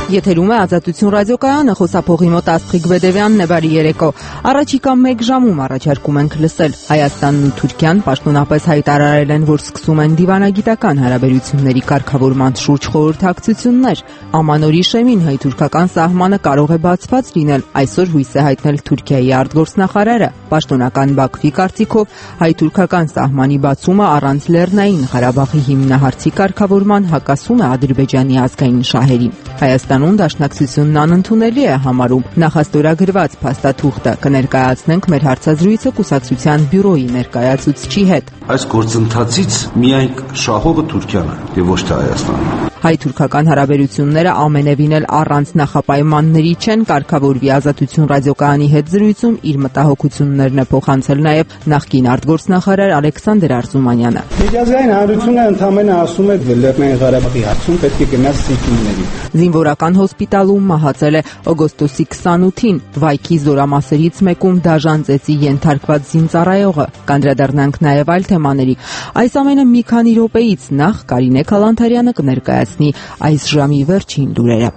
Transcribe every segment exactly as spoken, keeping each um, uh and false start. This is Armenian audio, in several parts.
Եթերում է Ազատություն ռադիոկայանը, խոսափողի մոտ Աստղիկ Բեդևյանն է, բարի երեկո։ Առաջիկա մեկ ժամում առաջարկում ենք լսել Հայաստանն ու Թուրքիան պաշտոնապես հայտարարել են, որ սկսում են դիվանագիտական հարաբերությունների կարգավորման շուրջ խորհրդակցություններ։ Ամանորի շեմին հայ-թուրքական սահմանը կարող է բացված լինել, այսօր հույս է հայտնել Թուրքիայի արտգործնախարարը։ Պաշտոնական Բաքվի կարծիքով հայ-թուրքական սահմանի բացումը առանց Լեռնային Ղարաբաղի հիմնահարցի կարգավորման հակասում է Ադրբեջանի ազգային շահերին։ Հայաստանում դաշնակցությունն անընդունելի է համարում նախաստորագրված փաստաթուղթը։ Կներկայացնենք մեր հարցազրույցը կուսակցության բյուրոյի ներկայացուցչի հետ։ Այս գործընթացից միայն շահողը Թուրքիան է եւ ոչ թե Հայաստանը։ Հայ-թուրքական հարաբերությունները ամենևին էլ առանց նախապայմանների չեն, կարգավորվի Ազատություն ռադիոկայանի հետ զրույցում իր մտահոգություններն է փոխանցել նաև նախկին արտգործնախարար Ալեքսանդր Արզումանյանը։ Միջազգային հանրությունը ընդամենը ասում է Լեռնային Ղարաբաղի հարցում պետք է գնաց սիքումների։ Զինվորական հոսպիտալում մահացել է օգոստոսի քսանութին Վայքի զորամասերից մեկում դաժան ծեծի ենթարկված զինծառայողը։ Կանդրադառնանք նաև այլ թեմաների։ Այս ամենը մի քանի րոպեից նախ Կարինե Քալանթարյանը կներկայացնի այս ժամի վերջին լուրերը։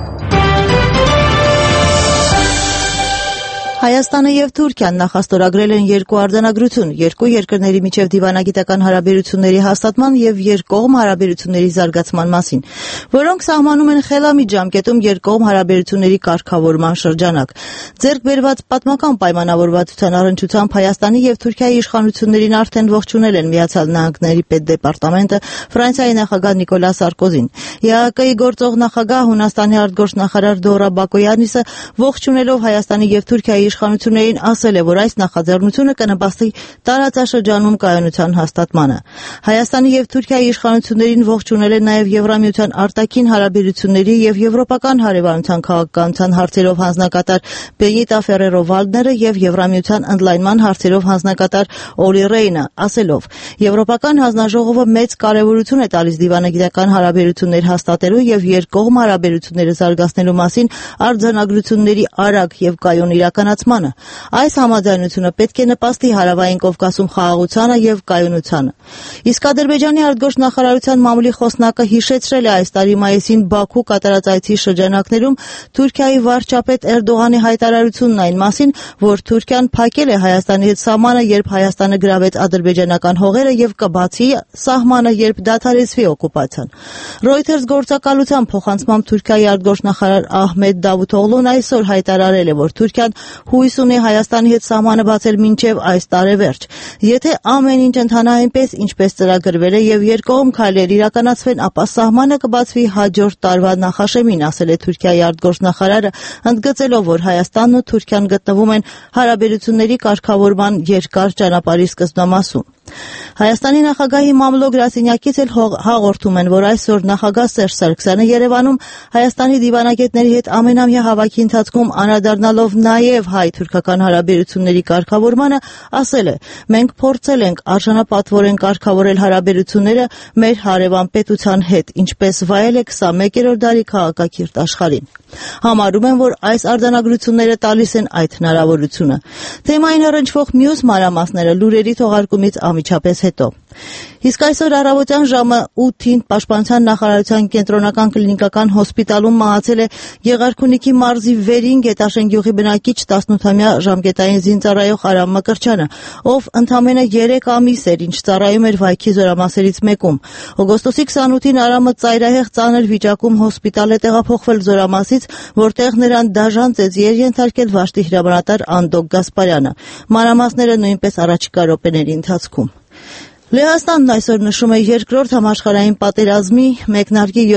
Հայաստանը եւ Թուրքիան նախաստորագրել են երկու արձանագրություն երկու երկրների միջև դիվանագիտական հարաբերությունների հաստատման եւ երկկողմ հարաբերությունների զարգացման մասին, որոնք սահմանում են խելամիտ ժամկետում երկկողմ հարաբերությունների կարգավորման շրջանակ։ Ձեռք բերված պատմական պայմանավորվածության առնչությամբ Հայաստանի եւ Թուրքիայի իշխանություններին արդեն ողջունել են Միացյալ Նահանգների պետդեպարտամենտը, Ֆրանսիայի նախագահ Նիկոլա Սարկոզին, ԵԱՀԿ-ի գործող նախագահ Հունաստանի արտգործնախարար Դորա Բակոյանիսը ողջունելով Հայաստանի եւ Թուրքիայի իշխանություններին ասել է, որ այս նախաձեռնությունը կնպաստի տարածաշրջանում կայունության հաստատմանը։ Հայաստանի եւ Թուրքիայի իշխանություններին ողջունել են նաեւ Եվրամիության արտաքին հարաբերությունների եւ եվրոպական հարևանության քաղաքականության հարցերով հանձնակատար Բենիտա Ֆերերո Վալդները եւ Եվրամիության ընդլայնման հարցերով հանձնակատար Օլի Ռեյնը, ասելով. Եվրոպական հանձնաժողովը մեծ կարեւորություն է տալիս դիվանագիտական հարաբերություններ հաստատելու եւ երկկողմ հարաբերությունները զարգացնելու մասին արձանագրությունների արագ եւ կայուն իրականացմանը։ Այս համաձայնությունը պետք է նպաստի Հարավային Կովկասում խաղաղությանը եւ կայունությանը։ Իսկ Ադրբեջանի արտգործնախարարության մամուլի խոսնակը հիշեցրել է այս տարի մայիսին Բաքու կատարած այցի շրջանակներում Թուրքիայի վարչապետ Էրդողանի հայտարարությունն այն մասին, որ Թուրքիան փակել է Հայաստանի հետ սահմանը, երբ Հայաստանը գրավեց ադրբեջանական հողերը եւ կբացի սահմանը, երբ դադարեցվի օկուպացիան։ Reuters գործակալության փոխանցմամբ Թուրքիայի արտգործնախարար Ահմեդ Դավութօղլուն այսօր հայտարարել է, որ Թուրքիան հույս ունի Հայաստանի հետ սահմանը բացել մինչև այս տարեվերջ։ Եթե ամեն ինչ ընթանա այնպես, ինչպես ծրագրվել է եւ երկկողմ քայլեր իրականացվեն, ապա սահմանը կբացվի հաջորդ տարվա նախաշեմին, ասել է Թուրքիայի արտգործնախարարը, ընդգծելով, որ Հայաստանն ու Թուրքիան գտնվում են հարաբերությունների կարգավորման երկար ճանապարհի սկզբնամասում։ Հայաստանի նախագահի մամլո գրասենյակից էլ հաղորդում են, որ այսօր նախագահ Սերժ Սարգսյանը Երևանում Հայաստանի դիվանագետների հետ ամենամյա հավաքի ընթացքում անդրադառնալով նաև հայ-թուրքական հարաբերությունների կարգավորմանը, ասել է. մենք փորձել ենք արժանապատվորեն կարգավորել հարաբերությունները մեր հարևան պետության հետ, ինչպես վայել է քսանմեկերորդ դարի քաղաքակիրթ աշխարհին։ Համարում են, որ այս արձանագրությունները տալիս են այդ հնարավորությունը։ Թեմային առնչվող մյուս մանրամասները լուրերի թողարկումից անմիջապես հետո։ Իսկ այսօր առավոտյան ժամը ութին Պաշտպանության նախարարության կենտրոնական կլինիկական հոսպիտալում մահացել է Եղարքունիքի մարզի Վերին Գետաշեն գյուղի բնակիչ տասնութամյա ժամկետային զինծառայող Արամ Մկրտչյանը, ով ընդամենը երեք ամիս էր, ինչ ծառայում էր Վայքի զորամասերից մեկում։ Օգոստոսի քսանութին Արամը ծայրահեղ ծանր վիճակում հոսպիտալ է տեղափոխվել զորամասից, որտեղ նրան դաժան ծեծի էր ենթարկել վաշտի հրամանատար Անդոկ Գասպարյանը։ Մանրամասները նույնպես առաջիկա րոպեների ընթացքում։ Լեհաստանն այսօր նշում է երկրորդ համաշխարհային պատերազմի մեկնարկի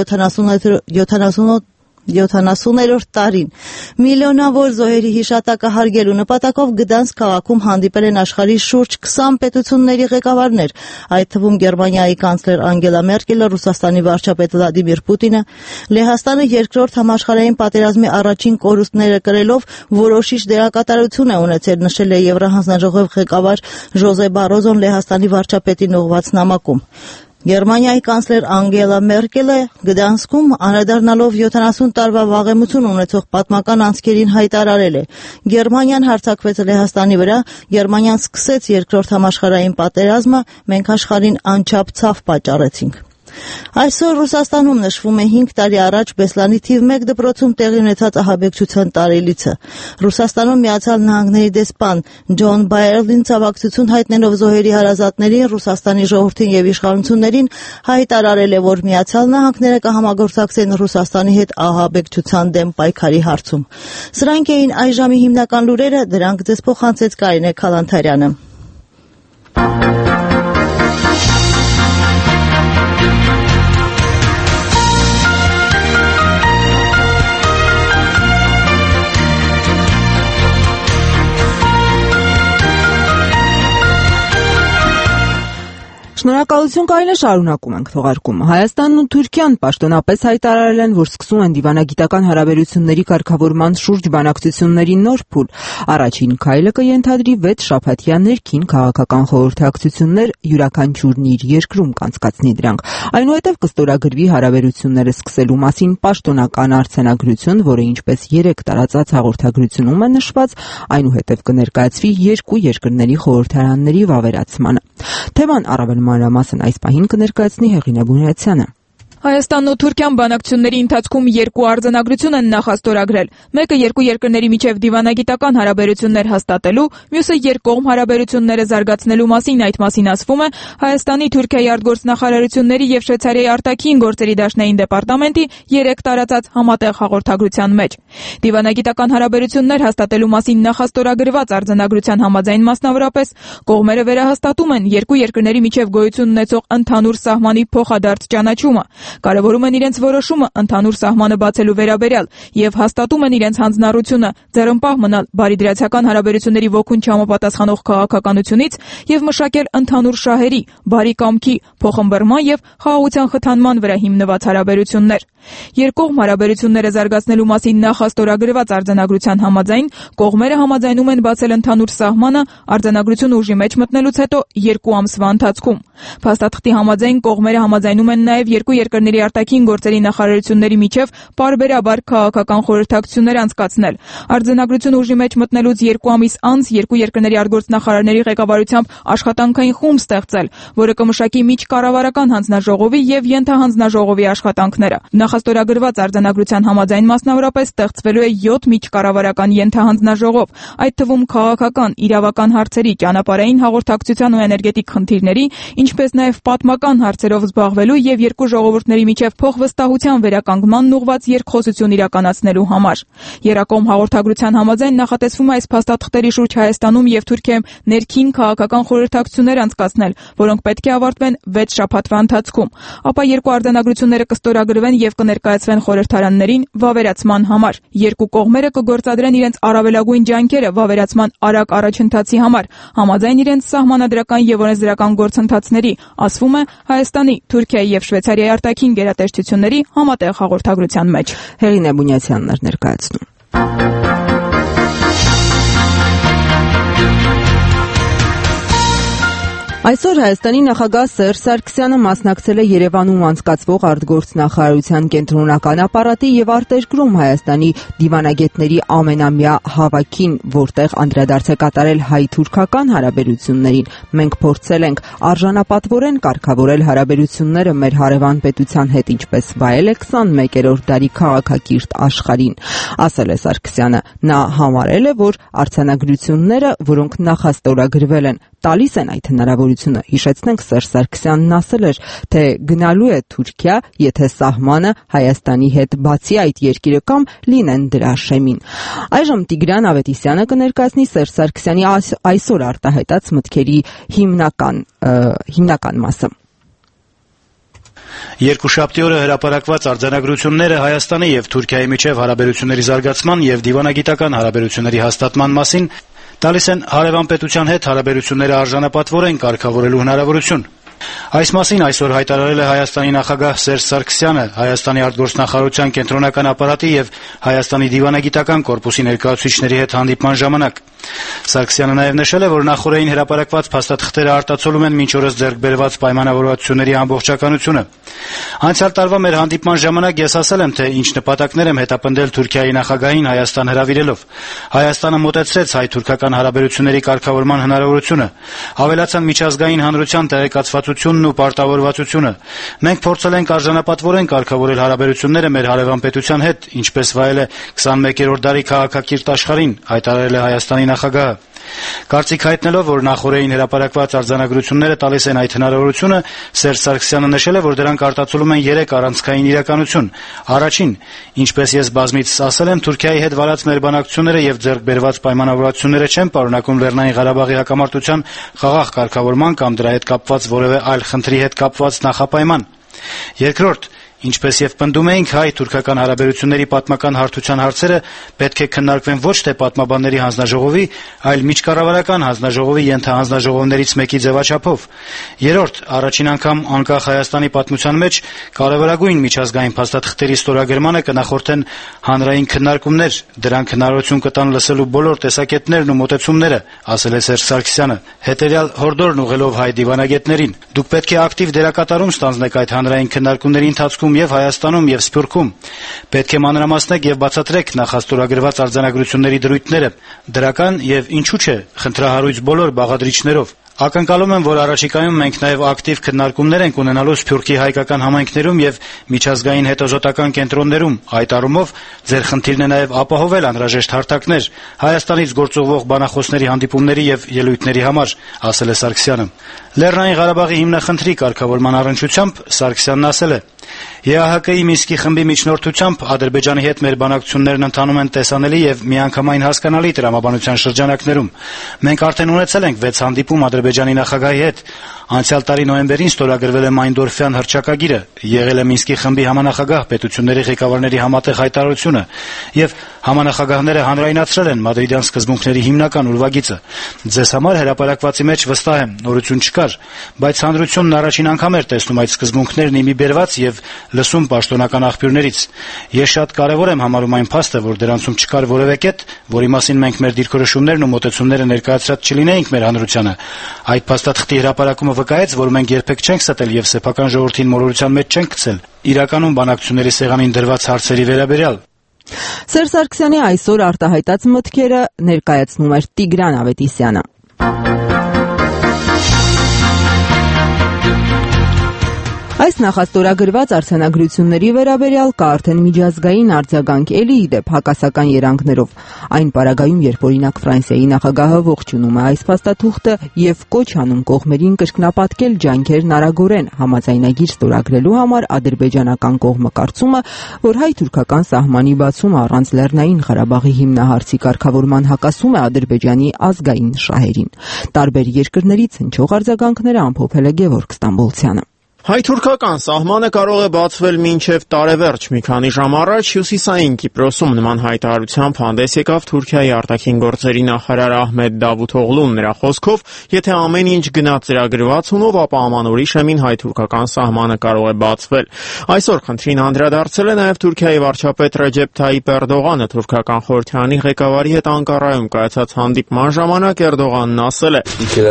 յոթանասուներորդ տարին։ Միլիոնավոր զոհերի հիշատակը հարգելու նպատակով Գդանսկ քաղաքում հանդիպել են աշխարհի շուրջ քսան պետությունների ղեկավարներ, այդ թվում Գերմանիայի կանցլեր Անգելա Մերկելը, Ռուսաստանի վարչապետ Վլադիմիր Պուտինը։ Լեհաստանը երկրորդ համաշխարհային պատերազմի առաջին կորուստները կրելով որոշիչ դերակատարություն է ունեցել, նշել է Եվրահանձնաժողով ղեկավար Ժոզե Բարոզոն Լեհաստանի վարչապետին ուղղված նամակում։ Գերմանիայի կանցլեր Անգելա Մերկելը Գդանսկում անդրադառնալով յոթանասուն տարվա վաղեմություն ունեցող պատմական անցքերին հայտարարել է. Գերմանիան հարձակվեց Լեհաստանի վրա, Գերմանիան սկսեց երկրորդ համաշխարհային պատերազմը, մենք աշխարհին անչափ ցավ պատճառեցինք։ Այսօր Ռուսաստանում նշվում է հինգ տարի առաջ Բեսլանի թիվ մեկ դպրոցում տեղի ունեցած ահաբեկչության տարելիցը։ Ռուսաստանում Միացյալ Նահանգների դեսպան Ջոն Բայերլին ցավակցություն հայտնելով զոհերի հարազատներին, Ռուսաստանի ժողովրդին եւ իշխանություններին հայտարարել է, որ Միացյալ Նահանգները կհամագործակցեն Ռուսաստանի հետ ահաբեկչության դեմ պայքարի հարցում։ Սրանք էին այս ժամի հիմնական լուրերը, դրանք ձեզ փոխանցեց Կարինե Քալանթարյանը։ Շնորհակալություն Կարինե, շարունակում ենք թողարկումը։ Հայաստանն ու Թուրքիան պաշտոնապես հայտարարել են, որ սկսում են դիվանագիտական հարաբերությունների կարգավորման շուրջ բանակցությունների նոր փուլ։ Առաջին քայլը կենթադրի վեց շաբաթյա ներքին քաղաքական խորհրդակցություններ, յուրաքանչյուրն իր երկրում կանցկացնի դրանք։ Այնուհետև կստորագրվի հարաբերությունները սկսելու մասին պաշտոնական արձանագրություն, որը ինչպես երեք տարածած հաղորդագրությունում է նշված, այնուհետև կներկայացվի երկու երկրների խորհրդարանների վավերացմանը։ Թեման առավել մանրամասն այս պահին կներկայացնի Հեղինե Բունյացյանը։ Հայաստանն ու Թուրքիան բանակցությունների ընթացքում երկու արձանագրություն են նախաստորագրել։ Մեկը երկու երկրների միջև դիվանագիտական հարաբերություններ հաստատելու, մյուսը երկկողմ հարաբերությունները զարգացնելու մասին։ Այդ մասին ասվում է Հայաստանի, Թուրքիայի արտգործնախարարությունների եւ Շվեյցարիայի արտաքին գործերի դաշնային դեպարտամենտի երեք տարածած համատեղ հաղորդագրության մեջ։ Դիվանագիտական հարաբերություններ հաստատելու մասին նախաստորագրված արձանագրության համաձայն մասնավորապես կողմերը վերահաստատում են երկու երկրների միջև գոյություն ունեցող ընդհանուր սահմանի փոխադարձ ճանաչումը, կարևորում են իրենց որոշումը ընդհանուր սահմանը բացելու վերաբերյալ եւ հաստատում են իրենց հանձնառությունը ձեռնպահ մնալ բարիդրացիական հարաբերությունների ոգուն չհամապատասխանող քաղաքականությունից եւ մշակել ընդհանուր շահերի, բարի կամքի, փոխըմբռնման եւ խաղաղության խթանման վրա հիմնված հարաբերություններ։ Երկկողմ հարաբերությունները զարգացնելու մասին նախաստորագրված արձանագրության համաձայն կողմերը համաձայնում են բացել ընդհանուր սահմանը արձանագրությունը ուժի մեջ մտնելուց հետո երկու ամսվա ընթացքում։ Փաստաթղթի համաձայն կողմերը համաձայնում են նաեւ երկու երկրների արտաքին գործերի նախարարությունների միջև պարբերաբար քաղաքական խորհրդակցություններ անցկացնել։ Արձանագրությունը ուժի մեջ մտնելուց երկու ամիս անց երկու երկրների արտգործնախարարների ղեկավարությամբ աշխատանքային խումբ ստեղծել, որը կմշակի միջկառավարական հանձնաժողովի եւ ենթահանձնաժողովի աշխատանքները։ Նախաստորագրված արձանագրության համաձայն մասնավորապես ստեղծվելու է յոթ միջկառավարական ենթահանձնաժողով, այդ թվում քաղաքական, իրավական հարցերի, ճանապարհային հաղորդակցության ու էներգետիկ խնդիրների, ինչպես նաեւ պատմական հարցերով զբաղվելու եւ երկու ժողովուրդների միջև փոխվստահության վերականգնման ուղղված երկխոսություն իրականացնելու համար։ Երակոմ հաղորդագրության համաձայն նախատեսվում է այս փաստաթղթերի շուրջ Հայաստանում եւ Թուրքիայում ներքին քաղաքական խորհրդակցություններ անցկացնել, որոնք պետք է ավարտվեն վեց շաբաթվա ընթացքում, ապա երկու արձանագրությունները կստորագրվեն եւ կներկայացվեն խորհրդարաններին վավերացման համար։ Երկու կողմերը կգործադրեն իրենց առավելագույն ջանքերը վավերացման արագ առաջընթացի համար, համաձայն իրենց սահմանադրական եւ օրենսդրական գործընթացների, ասվում է Հայաստանի, Թուրքիայի եւ Շվեյցարիայի արտաքին գերատեսչությունների համատեղ հաղորդագրության մեջ։ Հեղինե Բունյացյանն էր ներկայացնում։ Այսօր Հայաստանի նախագահ Սերժ Սարգսյանը մասնակցել է Երևանում անցկացվող արտգործնախարարության կենտրոնական ապարատի եւ արտերկրում Հայաստանի դիվանագետների ամենամյա հավաքին, որտեղ անդրադարձ է կատարել հայ-թուրքական հարաբերություններին։ Մենք փորձել ենք արժանապատվորեն կարգավորել հարաբերությունները մեր հարևան պետության հետ, ինչպես վայել է քսանմեկերորդ դարի քաղաքակիրթ աշխարհին, ասել է Սարգսյանը։ Նա համարել է, որ արձանագրությունները, որոնք նախաստորագրվել են, տալիս են այդ հնարավորությունը։ Հիշեցնենք, Սերժ Սարգսյանն ասել էր, թե գնալու է Թուրքիա, եթե սահմանը Հայաստանի հետ բացի այդ երկիրը կամ լինեն դրա շեմին։ Այժմ Տիգրան Ավետիսյանը կներկայացնի Սերժ Սարգսյանի այսօր արտահայտած մտքերի հիմնական հիմնական մասը։ Երկուշաբթի օրը հրապարակված արձանագրությունները Հայաստանի եւ Թուրքիայի միջև հարաբերությունների զարգացման եւ դիվանագիտական հարաբերությունների հաստատման մասին տալիս են հարևան պետության հետ հարաբերությունները արժանապատվորեն կարգավորելու հնարավորություն։ Այս մասին այսօր հայտարարել է Հայաստանի նախագահ Սերժ Սարգսյանը Հայաստանի արտգործնախարարության կենտրոնական ապարատի եւ Հայաստանի դիվանագիտական կորպուսի ներկայացուցիչների հետ հանդիպման ժամանակ։ Սարգսյանը նաև նշել է, որ նախորդին հրապարակված փաստաթղթերը արտացոլում են մինչ օրս ձեռք բերված պայմանավորվածությունների ամբողջականությունը։ Անցյալ տարվա մեր հանդիպման ժամանակ ես ասել եմ, թե ինչ նպատակներ եմ հետապնդել Թուրքիայի նախագահին Հայաստան հրավիրելով։ Հայաստանը մոտեցրեց հայ-թուրքական հարաբերությունների կարգավորման հնարավորությունը, ավելացան միջազգային հանրության տեղեկացված կասկածությունն ու պարտավորվածությունը։ Մենք փորձել ենք արժանապատվորեն կարգավորել հարաբերությունները մեր հարևան պետության հետ, ինչպես վայել է քսանմեկերորդ դարի քաղաքակիրթ աշխարհին, հայտարարել է Հայաստանի նախագահը։ Կարծիք հայտնելով, որ նախորդին հրապարակված արձանագրությունները տալիս են այդ հնարավորությունը, Սերժ Սարգսյանը նշել է, որ դրանք արտացոլում են երեք առանցքային իրականություն։ Առաջին, ինչպես ես բազմիցս ասել եմ, Թուրքիայի հետ վարած մեր բանակցությունները եւ ձեռք բերված պայմանավորվածությունները չեն պարունակում Լեռնային Ղարաբաղի հակամարտության խաղաղ կարգավորման կամ դրա հետ կապված որևէ այլ խնդրի հետ կապված նախապայման։ Երկրորդ, ինչպես եւ պնդում էինք, հայ-թուրքական հարաբերությունների պատմական հարթության հարցերը պետք է քննարկվեն ոչ թե պատմաբանների հանձնաժողովի, այլ միջկառավարական հանձնաժողովի ենթահանձնաժողովներից մեկի ձևաչափով։ Երրորդ, առաջին անգամ անկախ Հայաստանի պատմության մեջ կարևորագույն միջազգային փաստաթղթերի ստորագրմանը կնախորդեն հանրային քննարկումներ, դրանք հնարավորություն կտան լսելու բոլոր տեսակետներն ու մոտեցումները, ասել է Սերժ Սարգսյանը, հետեւյալ հորդորն ուղղելով հայ դիվանագետներին։ Դուք պետք է ակտիվ դերակատարում ստանձնեք այդ հանրային քննարկումների ընթացքում եւ Հայաստանում եւ Սփյուռքում։ Պետք է մանրամասնեք եւ բացատրեք նախաստորագրված արձանագրությունների դրույթները, դրական եւ ինչու՞ չէ խնդրահարույց բոլոր բաղադրիչներով։ Ակնկալում եմ, որ առաջիկայում մենք նաև ակտիվ քննարկումներ ենք ունենալու Սփյուռքի հայկական համայնքներում եւ միջազգային հետազոտական կենտրոններում։ Այդ առումով ձեր խնդիրն է նաև ապահովել անհրաժեշտ հարթակներ Հայաստանից գործուղվող բանախոսների հանդիպումների եւ ելույթների համար, ասել է Սարգսյանը։ Լեռնային Ղարաբաղի հիմնախնդրի կարգավորման առնչությամբ Սարգսյանն ասել է. «Է Ա Հ Կ-ի Մինսկի խմբի միջնորդությամբ Ադրբեջանի հետ մեր բանակցություններն ընթանում են տեսանելի եւ միանգամայն հասկանալի տրամաբանության շրջանակներում։ Մենք արդեն ունեցել ենք վեց հանդիպում Ադրբեջանի նախագահի հետ։ Անցյալ տարի նոյեմբերին ստորագրվել է Մայնդորֆյան հռչակագիրը, եղել է Մինսկի խմբի համանախագահ պետությունների ղեկավարների համատեղ հայտարարությունը եւ համանախագահները հանրայնացրել են մադրիդյան սկզբունքների հիմնական ուրվագիծը։ Ձեզ համար հրապարակվածի մեջ վստահ եմ, նորություն չկար, բայց հանրությունն առաջին անգամ էր տեսնում այդ սկզբունքներն իմի բերված եւ լսում պաշտոնական աղբյուրներից։ Ես շատ կարեւոր եմ համարում այն փաստը, որ դրանցում չկար որևէ կետ, որի մասին մենք մեր դիրքորոշումներն ու մոտեցումները ներկայացրած չլինեինք մեր հանրությանը։ Այդ փաստաթղթի հրապարակումը վկայեց, որ մենք երբեք չենք ստել եւ սեփական ժողովրդին մոլորության մեջ չենք գցել իրականում բանակցությունների սեղանին դրված հարցերի վերաբերյալ»։ Սերժ Սարգսյանի այսօր արտահայտած մտքերը ներկայացնում էր Տիգրան Ավետիսյանը։ Այս նախաստորագրված արձանագրությունների վերաբերյալ կա արդեն միջազգային արձագանք, էլի ի դեպ հակասական երանգներով։ Այն պարագայում, երբ օրինակ Ֆրանսիայի նախագահը ողջունում է այս փաստաթուղթը եւ կոչ անում կողմերին կրկնապատկել ջանքերն արագորեն համաձայնագիր ստորագրելու համար, ադրբեջանական կողմը կարծում է, որ հայ-թուրքական սահմանի բացումը առանց Լեռնային Ղարաբաղի հիմնահարցի կարգավորման հակասում է Ադրբեջանի ազգային շահերին։ Տարբեր երկրներից հնչող արձագանքները ամփոփել է Գևորգ Ստամբոլցյանը։ Հայ-թուրքական սահմանը կարող է բացվել մինչև տարեվերջ։ Մի քանի ժամ առաջ հյուսիսային Կիպրոսում նման հայտարարությամբ հանդես եկավ Թուրքիայի արտաքին գործերի նախարար Ահմեդ Դավութօղլուն։ Նրա խոսքով, եթե ամեն ինչ գնա ծրագրվածունով, ապա ամանորի շեմին հայ-թուրքական սահմանը կարող է բացվել։ Այսօր խնդրին անդրադարձել է նաև Թուրքիայի վարչապետ Ռեջեփ Թայիփ Էրդողանը։ Թուրքական խորհրդարանի ղեկավարի հետ Անկարայում կայացած հանդիպման ժամանակ Էրդողանն ասել է.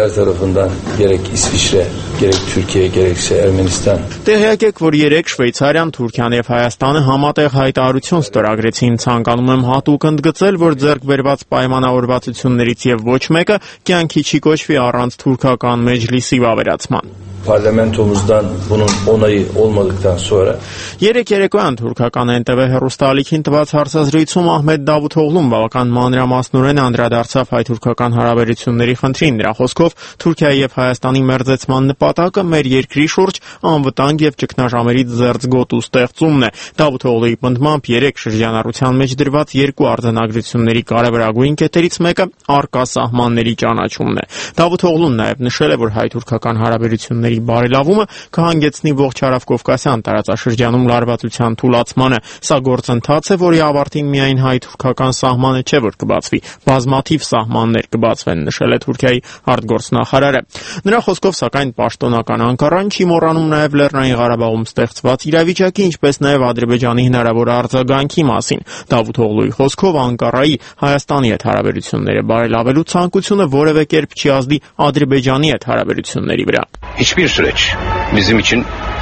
«Տեղյակ եք, որ երեք Շվեյցարիան, Թուրքիան եւ Հայաստանը համատեղ հայտարարություն ստորագրեցին։ Ցանկանում եմ հատուկ ընդգծել, որ ձեռք բերված պայմանավորվածություններից եւ ոչ մեկը կյանքի չի կոչվի առանց թուրքական մեջլիսի վավերացման»։ Parlamentomuzdan bunun onayı olmadıktan sonra Երեք երեկոյան թուրքական Էն Տե Վե հեռուստաալիքին տված հարցազրույցում Ահմեդ Դավութօղլուն բավական մանրամասնորեն անդրադարձավ հայ-թուրքական հարաբերությունների խնդրին։ Նրա խոսքով Թուրքիայի եւ Հայաստանի մերձեցման նպատակը մեր երկրի շուրջ անվտանգ եւ ճգնաժամերից զերծ գոտու ստեղծումն է։ Դավութօղլուի պնդմամբ երեք շրջանառության մեջ դրված երկու արձանագրությունների կարևորագույն կետերից մեկը առկա սահմանների ճանաչումն է։ Դավութօղլուն նաեւ նշել է, որ հայ-թուրքական հարաբերությունների բարելավումը կհանգեցնի ողջ Հարավկովկասյան տարածաշրջանում լարվածության թուլացմանը։ Սա գործընթաց է, որի ավարտին միայն հայ-թուրքական սահմանը չէ, որ կբացվի, բազմաթիվ սահմաններ կբացվեն, նշել է Թուրքիայի արտգործնախարարը։ Նրա խոսքով, սակայն, պաշտոնական Անկարան չի մոռանում նաև Լեռնային Ղարաբաղում ստեղծված իրավիճակի, ինչպես նաև Ադրբեջանի հնարավոր արձագանքի մասին։ Դավութօղլուի խոսքով, Անկարայի Հայաստանի հետ հարաբերությունները բարելավելու ցանկությունը որևէ կերպ չի ազդի Ադրբեջանի հետ հարաբերությունների վրա։ Hiçbir süreç bizim için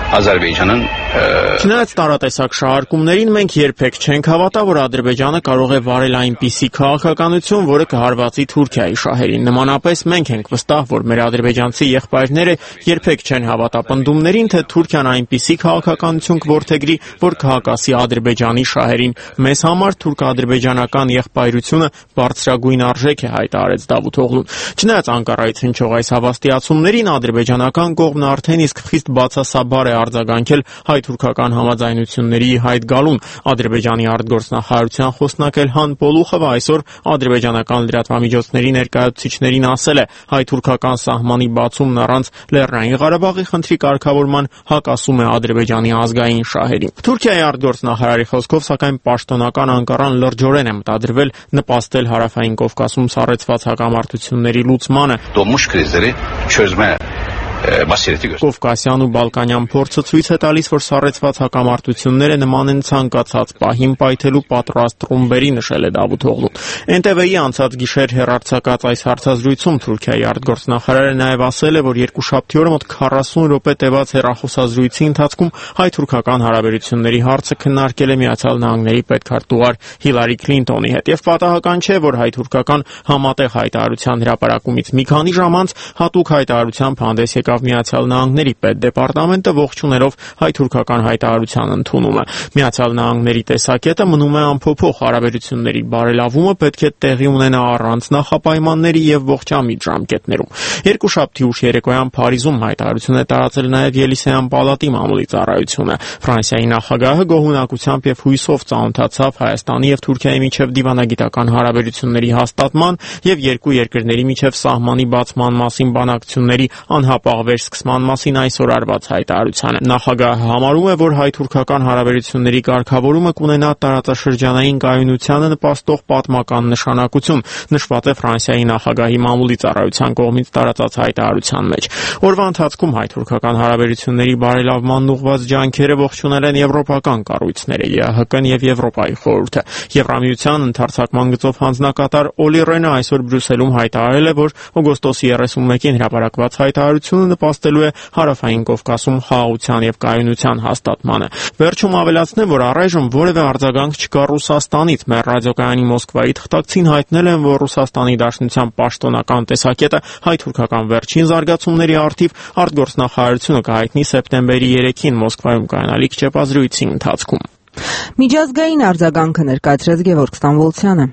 Azərbaycanın Չնայած տարատեսակ շահարկումներին մենք երբեք չենք հավատա, որ Ադրբեջանը կարող է վարել այնպիսի քաղաքականություն, որը կհարվածի Թուրքիայի շահերին։ Նմանապես մենք ենք վստահ, որ մեր ադրբեջանցի եղբայրները երբեք չեն հավատա պնդումներին, թե Թուրքիան այնպիսի քաղաքականություն կորդեգրի, որ կհակասի Ադրբեջանի շահերին։ Մեզ համար թուրք-ադրբեջանական եղբայրությունը բարձրագույն արժեք է, հայտարարեց Դավութ Օղլուն։ Չնայած Անկարայից հնչող այս հավաստիացումներին, ադրբեջանական կողմն արդեն իսկ խիստ բացասաբար է արձագանքել հայ-թուրքական համաձայնությունների հայտ գալուն։ Ադրբեջանի արտգործնախարարության խոսնակ Էլհան Պոլուխովը այսօր ադրբեջանական լրատվամիջոցների ներկայացուցիչներին ասել է. հայ-թուրքական սահմանի բացումն առանց Լեռնային Ղարաբաղի խնդրի կարգավորման հակասում է Ադրբեջանի ազգային շահերին։ Թուրքիայի արտգործնախարարի խոսքով, սակայն պաշտոնական Անկարան լրջորեն է մտադրվել նպաստել Հարավային Կովկասում սառեցված հակամարտությունների լուծմանը։ Doğmuş krizleri çözme մասիրետի գոս։ Կովկասյան ու բալկանյան փորձը ցույց է տալիս, որ սառեցված հակամարտությունները նման են ցանկացած պահին պայթելու պատրաստ ռումբերի, նշել է Դավութ Օղլուն։ Էն տե վի-ի անցած գիշեր հեռարձակած այս հարցազրույցում Թուրքիայի արտգործնախարարը նաև ասել է, որ երկուշաբթի օրը մոտ քառասուն րոպե տևած հեռախոսազրույցի ընթացքում հայ-թուրքական հարաբերությունների հարցը քննարկել է Միացյալ Նահանգների պետքարտուղար Հիլարի Քլինտոնի հետ, եւ պատահական չէ, որ հայ-թուրքական համատեղ հայտարարության հրապարակումից մի քանի ժամ անց հատուկ հայտարարությամբ հանդես եկավ Միացյալ Նահանգների պետդեպարտամենտը, ողջունելով հայ-թուրքական հայտարարության ընդունումը։ Միացյալ Նահանգների տեսակետը մնում է անփոփոխ, հարաբերությունների բարելավումը պետք է տեղի ունենա առանց նախապայմանների եւ ողջամիտ ժամկետներում։ Երկուշաբթի ուշ երեկոյան Փարիզում հայտարարություն է տարածել նաև Ելիսեյան պալատի մամուլի ծառայությունը։ Ֆրանսիայի նախագահը գոհունակությամբ եւ հույսով ծանոթացավ Հայաստանի եւ Թուրքիայի միջև դիվանագիտական հարաբերությունների հաստատման եւ երկու երկրների միջև սահմանի բացման մասին բանակցությունների անհապաղ վերսկսման մասին այսօր արված հայտարարությանը։ Նախագահը համարում է, որ հայ-թուրքական հարաբերությունների կարգավորումը կունենա տարածաշրջանային կայունությանը նպաստող պատմական նշանակություն, նշված է Ֆրանսիայի նախագահի մամուլի ծառայության կողմից տարածած հայտարարության մեջ։ Օրվա ընթացքում հայ-թուրքական հարաբերությունների բարելավման ուղղված ջանքերը ողջունել են եվրոպական կառույցները, ԵԱՀԿ-ն եւ Եվրոպայի խորհուրդը։ Եվրամիության ընդհանրացման գծով հանձնակատար Օլի Ռենը այսօր Բրյուսելում հայտարարել է, որ օգոստոսի երեսունմեկին հրապարակված հայտարարությունը նպաստելու է Հարավային Կովկասում խաղաղության եւ կայունության հաստատմանը։ Վերջում ավելացնեմ, որ առայժմ որևէ արձագանք չկա Ռուսաստանից։ Մեր ռադիոկայանի Մոսկվայի թղթակցին հայտնել են, որ Ռուսաստանի Դաշնության պաշտոնական տեսակետը հայ-թուրքական վերջին զարգացումների առթիվ արտգործնախարարությունը կհայտնի սեպտեմբերի երեքին Մոսկվայում կայանալիք ճեպազրույցի ընթացքում։ Միջազգային արձագանքը ներկայացրեց Գևորգ Ստամբոլցյանը։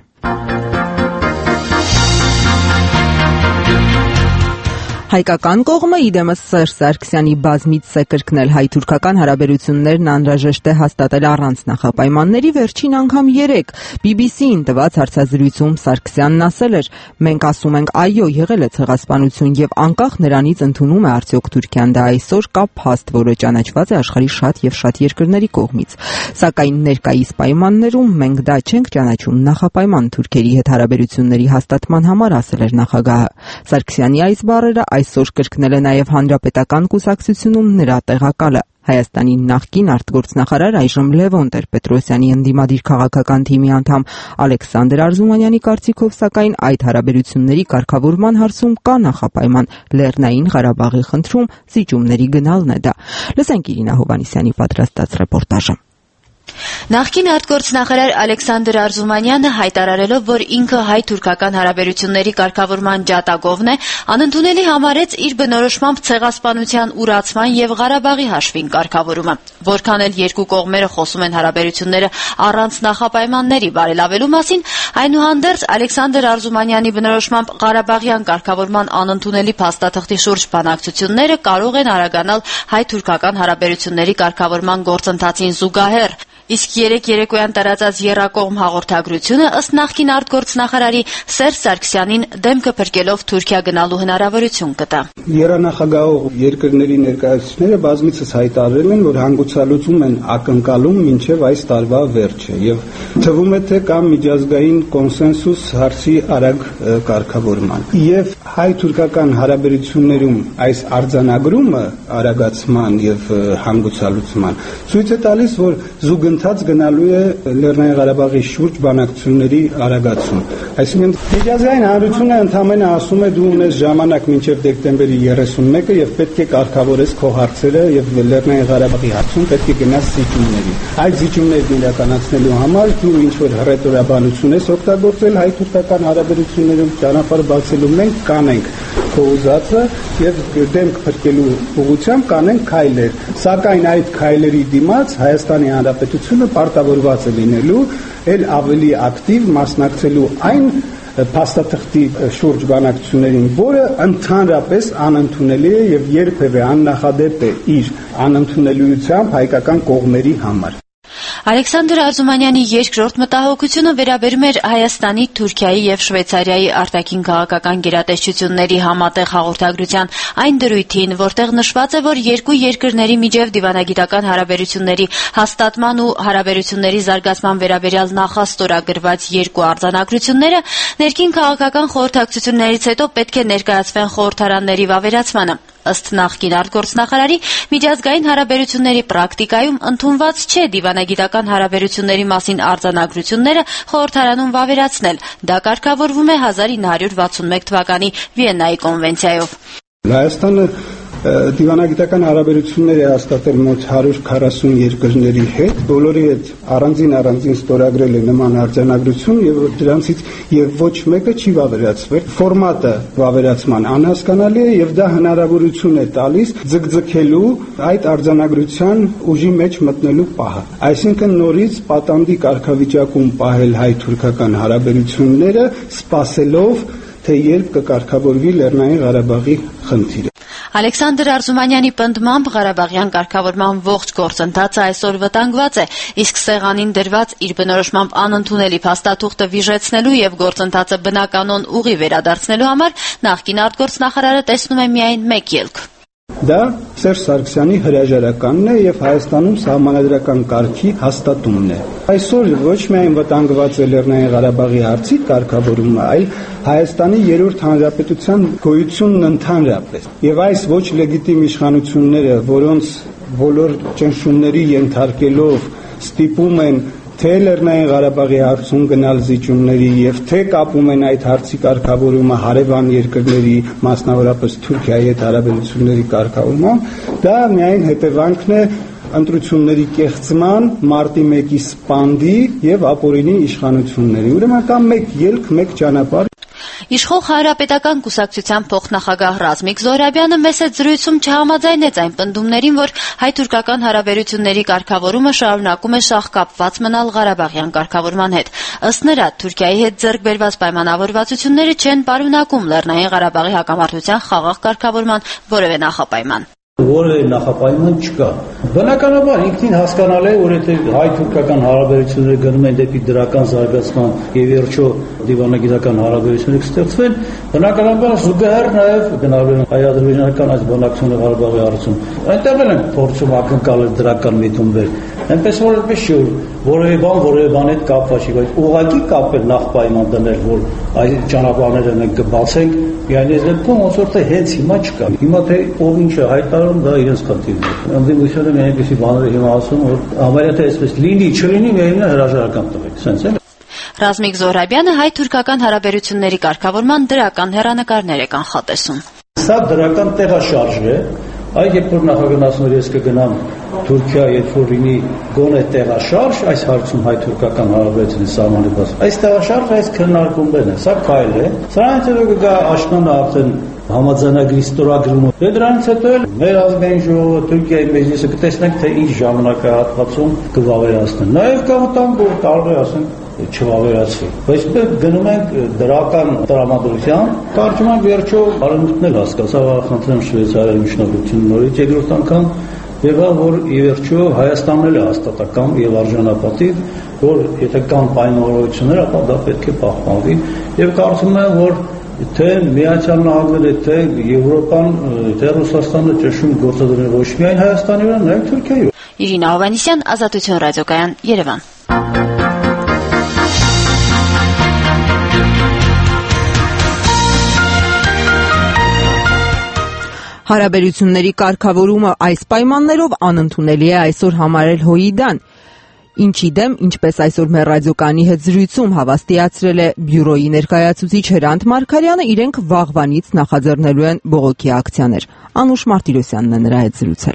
Հայկական կողմը իդեմս Սերժ Սարգսյանի բազմից է կրկնել հայ-թուրքական հարաբերություններն անհրաժեշտ է հաստատել առանց նախապայմանների վերջին անգամ երեք։ բի բի սի-ին տված հարցազրույցում Սարգսյանն ասել էր. «Մենք ասում ենք այո, եղել է ցեղասպանություն եւ անկախ նրանից ընդունում է արդյոք Թուրքիան դա այսօր կա փաստ, որը ճանաչված է աշխարհի շատ եւ շատ երկրների կողմից։ Սակայն ներկայիս պայմաններում մենք դա չենք ճանաչում նախապայման Թուրքերի հետ հարաբերությունների հաստատման համար», ասել էր նախագահը։ Սարգսյանի այս բառերը այսօր կրկնել է նաև Հանրապետական կուսակցությունում նրա տեղակալը։ Հայաստանի նախկին արտգործնախարար այժմ Լևոն Տեր-Պետրոսյանի ընդդիմադիր քաղաքական թիմի անդամ Ալեքսանդր Արզումանյանի կարծիքով, սակայն այդ հարաբերությունների կարգավորման հարցում կա նախապայման՝ Լեռնային Ղարաբաղի խնդրում զիջումների գնալն է դա։ Լսենք Իրինա Հովհաննիսյանի պատրաստած ռեպորտաժը։ Նախկին արտգործնախարար Ալեքսանդր Արզումանյանը հայտարարելով, որ ինքը հայ-թուրքական հարաբերությունների կարգավորման ջատագովն է, անընդունելի համարեց իր բնորոշմամբ ցեղասպանության ուրացման եւ Ղարաբաղի հաշվին կարգավորումը։ Որքան էլ երկու կողմերը խոսում են հարաբերությունները առանց նախապայմանների բարելավելու մասին, այնուհանդերձ Ալեքսանդր Արզումանյանի բնորոշմամբ Ղարաբաղյան կարգավորման անընդունելի փաստաթղթի շուրջ բանակցությունները կարող են արագանալ հայ-թուրքական հարաբերությունների կարգավորման գործընթացին զուգահեռ։ Իսկ երեք երեկոյան տարածած եռակողմ հաղորդագրությունը ըստ նախկին արտգործնախարարի Սերժ Սարգսյանին դեմքը փրկելով Թուրքիա գնալու հնարավորություն կտա։ Երանախագահող երկրների ներկայացուցիչները բազմիցս հայտարարել են, որ հանգուցալուծում են ակնկալում մինչև այս տարվա վերջը, եւ թվում է թե կա միջազգային կոնսենսուս հարցի արագ կարգավորման։ Եվ հայ-թուրքական հարաբերություններում այս արձանագրումը արագացման եւ հանգուցալուծման ցույց է տալիս, որ զուգընթաց գնալու է Լեռնային Ղարաբաղի շուրջ բանակցությունների արագացում։ Այսինքն միջազգային հանրությունը ընդհանրապես ասում է դու ունես ժամանակ մինչև դեկտեմբերի երեսունմեկը եւ պետք է կարգավորես քո հարցերը եւ Լեռնային Ղարաբաղի հարցում պետք է գնաս զիջումների։ Այդ զիջումներն իրականացնելու համար դու ինչ որ հռետորաբանություն ես օգտագործել հայ-թուրքական հարաբերություններում ճանապարհ բացելու մենք կանենք քո ուզածը եւ դեմք փրկելու ուղղությամբ կանենք քայլեր, սակայն այդ քայլերի դիմաց Հայաստանի Հանրապետությունը պարտավորված է լինելու ել ավելի ակտիվ մասնակցելու այն փաստաթղթի շուրջ բանակցություններին, որը ընդհանրապես անընդունելի է եւ երբեւե աննախադեպ է իր անընդունելիությամբ հայկական կողմերի համար։ Ալեքսանդր Արզումանյանի երկրորդ մտահոգությունը վերաբերում էր Հայաստանի, Թուրքիայի եւ Շվեյցարիայի արտաքին քաղաքական գերատեսչությունների համատեղ հաղորդագրության այն դրույթին, որտեղ նշված է, որ երկու երկրների միջև դիվանագիտական հարաբերությունների հաստատման ու հարաբերությունների զարգացման վերաբերյալ նախաստորագրված երկու արձանագրությունները ներքին քաղաքական խորհրդակցություններից հետո պետք է ներկայացվեն խորհրդարանների վավերացմանը։ Ըստ նախկին արտգործնախարարի, միջազգային հարաբերությունների պրակտիկայում ընդունված չէ դիվանագիտական հարաբերությունների մասին արձանագրությունները խորհրդարանում վավերացնել։ Դա կարգավորվում է հազար ինը հարյուր վաթսունմեկ թվականի Վիեննայի կոնվենցիայով։ Հայաստանը դիվանագիտական հարաբերություններ է հաստատել մոտ հարյուր քառասուն երկրների հետ, բոլորի հետ առանձին առանձին ստորագրել է նման արձանագրություն եւ դրանցից եւ ոչ մեկը չի վավերացվել։ Ֆորմատը վավերացման անհասկանալի է եւ դա հնարավորություն է տալիս ձգձգելու այդ արձանագրության ուժի մեջ մտնելու պահը։ Այսինքն նորից պատանդի կարգավիճակում պահել հայ-թուրքական հարաբերությունները, սպասելով թե երբ կկարգավորվի Լեռնային Ղարաբաղի խնդիրը։ Ալեքսանդր Արզումանյանի պնդմամբ Ղարաբաղյան կարգավորման ողջ գործընթացը այսօր վտանգված է, իսկ սեղանին դրված իր բնորոշմամբ անընդունելի փաստաթուղթը վիժեցնելու եւ գործընթացը բնականon ուղի վերադարձնելու համար նախկին արտգործնախարարը տեսնում է միայն մեկ ելք։ Դա Սերժ Սարգսյանի հրաժարականն է եւ Հայաստանում սահմանադրական կարգի հաստատումն է։ Այսօր ոչ միայն վտանգված է Լեռնային Ղարաբաղի հարցի կարգավորումը, այլ Հայաստանի երրորդ հանրապետության գոյությունն ընդհանրապես։ Եվ այս ոչ լեգիտիմ իշխանությունները, որոնց բոլոր ճնշումների ենթարկելով ստիպում են թե Լեռնային Ղարաբաղի հարցում գնալ զիջումների եւ թե կապում են այդ հարցի կարգավորումը հարևան երկրների, մասնավորապես Թուրքիայի հետ հարաբերությունների կարգավորման, դա միայն հետևանքն է ընտրությունների կեղծման, մարտի մեկի սպանդի եւ ապօրինի իշխանությունների։ Ուրեմն կա մեկ ելք, մեկ ճանապարհ։ Իշխող Հանրապետական կուսակցության փոխնախագահ Ռազմիկ Զոհրաբյանը մեծ զրույցում չհամաձայնեց այն պնդումներին, որ հայ-թուրքական հարաբերությունների կարգավորումը շարունակում է շահկապված մնալ Ղարաբաղյան կարգավորման հետ։ Ըստ նրա, Թուրքիայի հետ ձեռք բերված պայմանավորվածությունները չեն պարունակում Լեռնային Ղարաբաղի հակամարտության խաղաղ կարգավորման որևէ նախապայման։ Որևէ նախապայման չկա։ Բնականաբար ինքնին հասկանալի է, որ եթե հայ-թուրքական հարաբերությունները գնում են դեպի դրական զարգացման եւ վերջո դիվանագիտական հարաբերություններ կստեղծվեն, բնականաբար զուգահեռ նաեւ գնալու են հայ-ադրբեջանական այս բանակցությունը Ղարաբաղի հարցում։ Այնտեղ են փորձում ակնկալել դրական միտումներ։ Այնպես որ այդպես չի, որևէ բան որևէ բան հետ կապված չի, բայց ուղղակի կապել նախ պայման դնել, որ այս ճանապարհները մենք կբացենք, միայն այս դեպքում ոնց որ թե հենց հիմա չկա։ Հիմա թե ով ինչը հայտարարում, դա իրենց խնդիրն է։ Ընդդիմությունը մի այնպեսի բաներ հիմա ասում, որ ամենը թե այսպես լինի, չլինի, միայն հրաժարական տվեք, սենց է։ Ռազմիկ Զոհրաբյանը հայ-թուրքական հարաբերությունների կարգավորման դրական հեռանկարներ է կանխատեսում։ Սա դրական տեղաշարժ է, այդ երբ որ նախագնացում ես կգնամ Թուրքիա, երբ որ լինի գոնե տեղաշարժ, այս հարցում հայ-թուրքական հարաբերությունների սահմանի բաց։ Այս տեղաշարժը այս քննարկումներն է, սա քայլ է։ Սրանից հետո կգա աշնանը արդեն համաձայնագրի ստորագրումը։ Դե դրանից հետո էլ մեր ազգային ժողովը, Թուրքիայի մեջլիսը կտեսնենք, թե ինչ ժամանակահատվածում կվավերացնեն։ Նաև կա վտանգ, որ կարող է ասենք չվավերացվի։ Բայց պետք գնում ենք դրական տրամադրության, կարճման վերջո արևմուտքն էլ հասկացավ, խնդրեմ Շվեյցարիայի միջնորդությունը նորից երկրորդ անգամ եղավ, որ ի վերջո Հայաստանն էլ է հաստատակամ եւ արժանապատիվ, որ եթե կան պայմանավորություններ, ապա դա պետք է պահպանվի եւ կարծում եմ, որ թե Միացյալ Նահանգները, թե Եվրոպան, թե Ռուսաստանը ճնշում գործադրել ոչ միայն Հայաստանի վրա, նաեւ Թուրքիայի։ Իրինա Հովհաննիսյան, Ազատություն ռադիոկայան, Երևան։ Հարաբերությունների կարգավորումը այս պայմաններով անընդունելի է այսօր համարել ՀՅԴ-ն, ինչի դեմ, ինչպես այսօր մեր ռադիոկայանի հետ զրույցում հավաստիացրել է բյուրոյի ներկայացուցիչ Հրանտ Մարգարյանը, իրենք վաղվանից նախաձեռնելու են բողոքի ակցիաներ։ Անուշ Մարտիրոսյանն է նրա հետ զրուցել։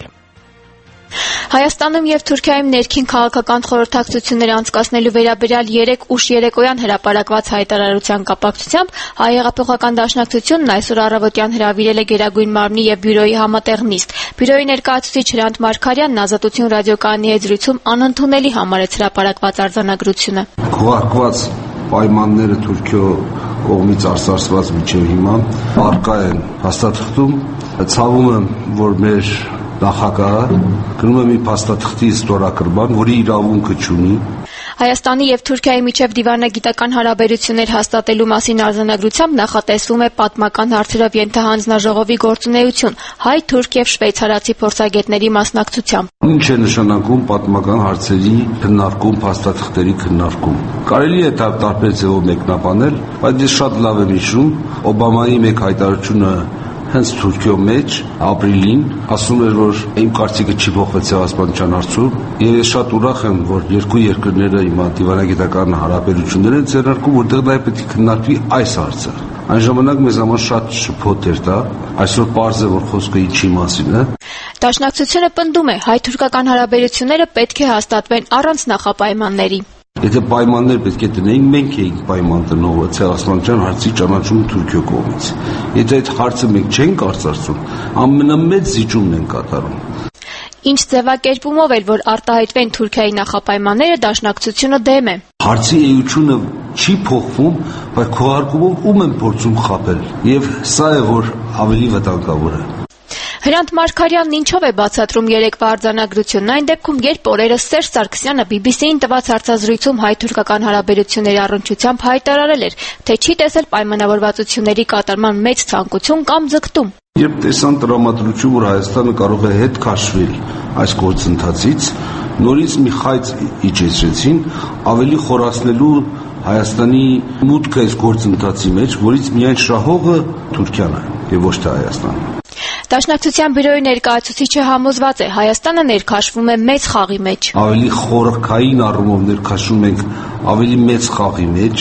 Հայաստանում եւ Թուրքիայում ներքին քաղաքական խորհրդակցություններ անցկացնելու վերաբերյալ երեք ուշ երեկոյան հրապարակված հայտարարության կապակցությամբ Հայ հեղափոխական դաշնակցությունն այսօր առավոտյան հրավիրել է Գերագույն մարմնի եւ բյուրոյի համատեղ նիստ։ Բյուրոյի ներկայացուցիչ Հրանտ Մարգարյանն Ազատություն ռադիոկայանի հետ զրույցում անընդունելի համարեց հրապարակված արձանագրությունը։ Քվարկված պայմանները Թուրքիո կողմից արձարծված միջև հիմա արկա են հաստատվում։ Ցավում եմ, որ մեր նախագահը գնում է մի փաստաթղթի ստորագրման, որի իրավունքը չունի։ Հայաստանի եւ Թուրքիայի միջև դիվանագիտական հարաբերություններ հաստատելու մասին արձանագրությամբ նախատեսվում է պատմական հարցերով ենթահանձնաժողովի գործունեություն հայ-թուրք եւ շվեյցարացի փորձագետների մասնակցությամբ։ Ինչ է նշանակում պատմական հարցերի քննարկում, փաստաթղթերի քննարկում։ Կարելի է տարբեր ձևով մեկնաբանել, բայց ես շատ լավ եմ հիշում Օբամայի մեկ հայտարարությունը հենց Թուրքիո մեջ ապրիլին ասում էր, որ իմ կարծիքը չի փոխվել ցեղասպանության հարցում, եւ ես շատ ուրախ եմ, որ երկու երկրները հիմա դիվանագիտական հարաբերություններ են ձեռնարկում, որտեղ նաև պետք է քննարկվի այս հարցը։ Այն ժամանակ մեզ համար շատ շփոթ էր դա, այսօր պարզ է, որ խոսքը ինչի մասին է։ Դաշնակցությունը պնդում է, հայ-թուրքական հարաբերությունները պետք է հաստատվեն առանց նախապայմանների։ Եթե պայմաններ պետք է տնեինք, մենք էինք պայման տնողը ցեղասպանության հարցի ճանաչում Թուրքիո կողմից։ Եթե այդ հարցը մենք չենք արծարծում, ամենամեծ զիջումն են կատարում։ Ինչ ձևակերպումով էլ որ արտահայտվեն Թուրքիայի նախապայմանները, դաշնակցությունը դեմ է։ Հարցի էությունը չի փոխվում, բայց քողարկումով ում են փորձում խաբել, եւ սա է որ ավելի վտանգավոր է։ Հրանտ Մարգարյանն ինչով է բացատրում երեկվա արձանագրությունն այն դեպքում, երբ օրերս Սերժ Սարգսյանը բի բի սի-ին տված հարցազրույցում հայ-թուրքական հարաբերությունների առնչությամբ հայտարարել էր, թե չի տեսել պայմանավորվածությունների կատարման մեծ ցանկություն կամ ձգտում։ Երբ տեսան տրամադրություն, որ Հայաստանը կարող է հետ քաշվել այս գործընթացից, նորից մի խայծ իջեցրեցին, ավելի խորացնելու Հայաստանի մուտքը այս գործընթացի մեջ, որից միայն շահողը Թուրքիան է եւ ոչ թե Հայաստանը։ Դաշնակցության բյուրոյի ներկայացուցիչը համոզված է, Հայաստանը ներքաշվում է մեծ խաղի մեջ։ Ավելի խորքային առումով ներքաշվում ենք ավելի մեծ խաղի մեջ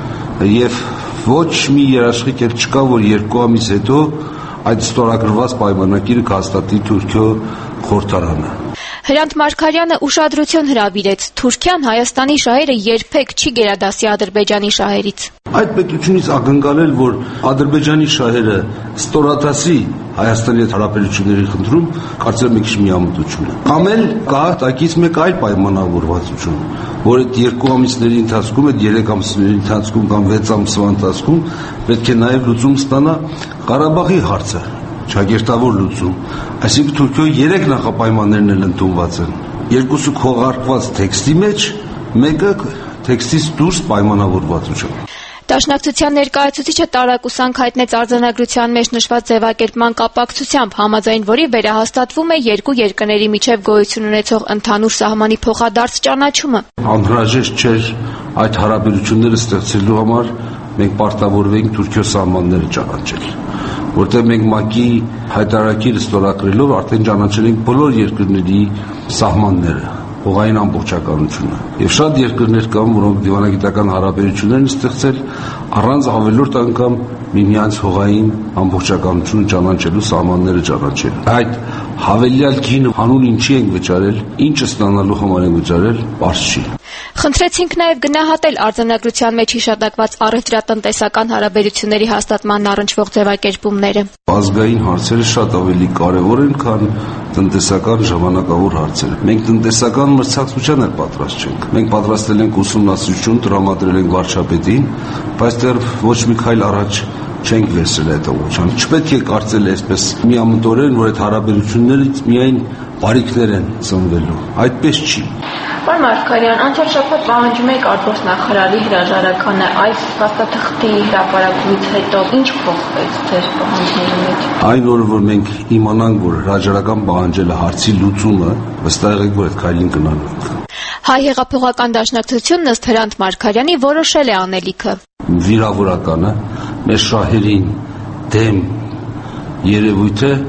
եւ ոչ մի երաշխիք էլ չկա, որ երկու ամիս հետո այդ ստորագրված պայմանագիրը հաստատի Թուրքիո խորհրդարանը։ Հրանտ Մարգարյանը ուշադրություն հրավիրեց. Թուրքիան Հայաստանի շահերը երբեք չի գերադասի Ադրբեջանի շահերից։ Այդ պետությունից ակնկալել, որ Ադրբեջանի շահերը ստորադասի Հայաստանի հետ հարաբերությունների խնդրում, կարծեմ մի քիչ միամտություն է։ Կամ էլ կա տակից մեկ այլ պայմանավորվածություն, որ այդ երկու ամիսների ընթացքում, այդ երեք ամիսների ընթացքում կամ վեց ամսվա ընթացքում պետք է նաև լուծում ստանա Ղարաբաղի հարցը, ճակերտավոր լուծում։ Այսինքն Թուրքիոյի երեք նախապայմաններն էլ ընդունված են։ Երկուսը քողարկված տեքստի մեջ, մեկը տեքստից դուրս պայմանավորվածություն։ Դաշնակցության ներկայացուցիչը տարակուսանք հայտնեց արձանագրության մեջ նշված ձևակերպման կապակցությամբ, համաձայն որի վերահաստատվում է երկու երկրների միջև գոյություն ունեցող ընդհանուր սահմանի փոխադարձ ճանաչումը։ Անհրաժեշտ չէր այդ հարաբերությունները ստեղծելու համար մենք պարտավորվենք Թուրքիո սահմանները ճանաչել, որտեղ մենք ՄԱԿ-ի հայտարարագիրը ստորագրելով արդեն ճանաչել ենք բոլոր երկրների սահմանները, հողային ամբողջականությունը։ Եվ շատ երկրներ կան, որոնք դիվանագիտական հարաբերություններ են ստեղծել առանց ավելորդ անգամ միմյանց հողային ամբողջականությունը ճանաչելու, սահմանները ճանաչելու։ Այդ հավելյալ գինը հանուն ինչի ենք վճարել, ինչը ստանալու համար ենք վճարել, պարզ չի։ Խնդրեցինք նաև գնահատել արձանագրության մեջ հիշատակված առևտրատնտեսական հարաբերությունների հաստատման առնչվող ձևակերպումները։ Ազգային հարցերը շատ ավելի կարևոր են, քան տնտեսական ժամանակավոր հարցերը։ Մենք տնտեսական մրցակցության էլ պատրաստ չենք։ Մենք պատրաստել ենք ուսումնասիրություն, տրամադրել ենք վարչապետին, բայց դեռ ոչ մի քայլ առաջ չենք վերցրել այդ ուղղությամբ։ Չպետք է կարծել այսպես միամտորեն, որ այդ հարաբերություններից միայն բարիքներ են ծնվելու։ Այդպես չի։ Պարոն Մարգարյան, անցյալ շաբաթ պահանջում եք արտգործնախարարի հրաժարականը, այս փաստաթղթի հրապարակումից հետո ինչ փոխվեց ձեր պահանջների մեջ։ Այն օրը, որ մենք իմանանք, որ հրաժարական պահանջելը հարցի լուծումը, վստահ եք, որ այդ քայլին գնալու ենք։ Հայ հեղափոխական դաշնակցությունն ըստ Հրանտ Մարգարյանի որոշել է անելիքը։ Վիրավորականը մեր շահերին դեմ երևույթ է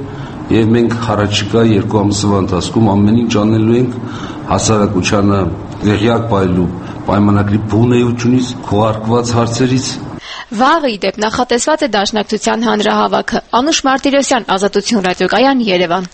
եւ մենք առաջիկա երկու ամսվա ընթացքում ամեն ինչ անելու ենք հասարակությանը դեղյակ պայելու պայմանագրի բունեությունից, քողարկված հարցերից։ Վաղը ի դեպ նախատեսված է Դաշնակցության հանրահավաքը։ Անուշ Մարտիրոսյան, Ազատություն ռադիոկայան, Երևան։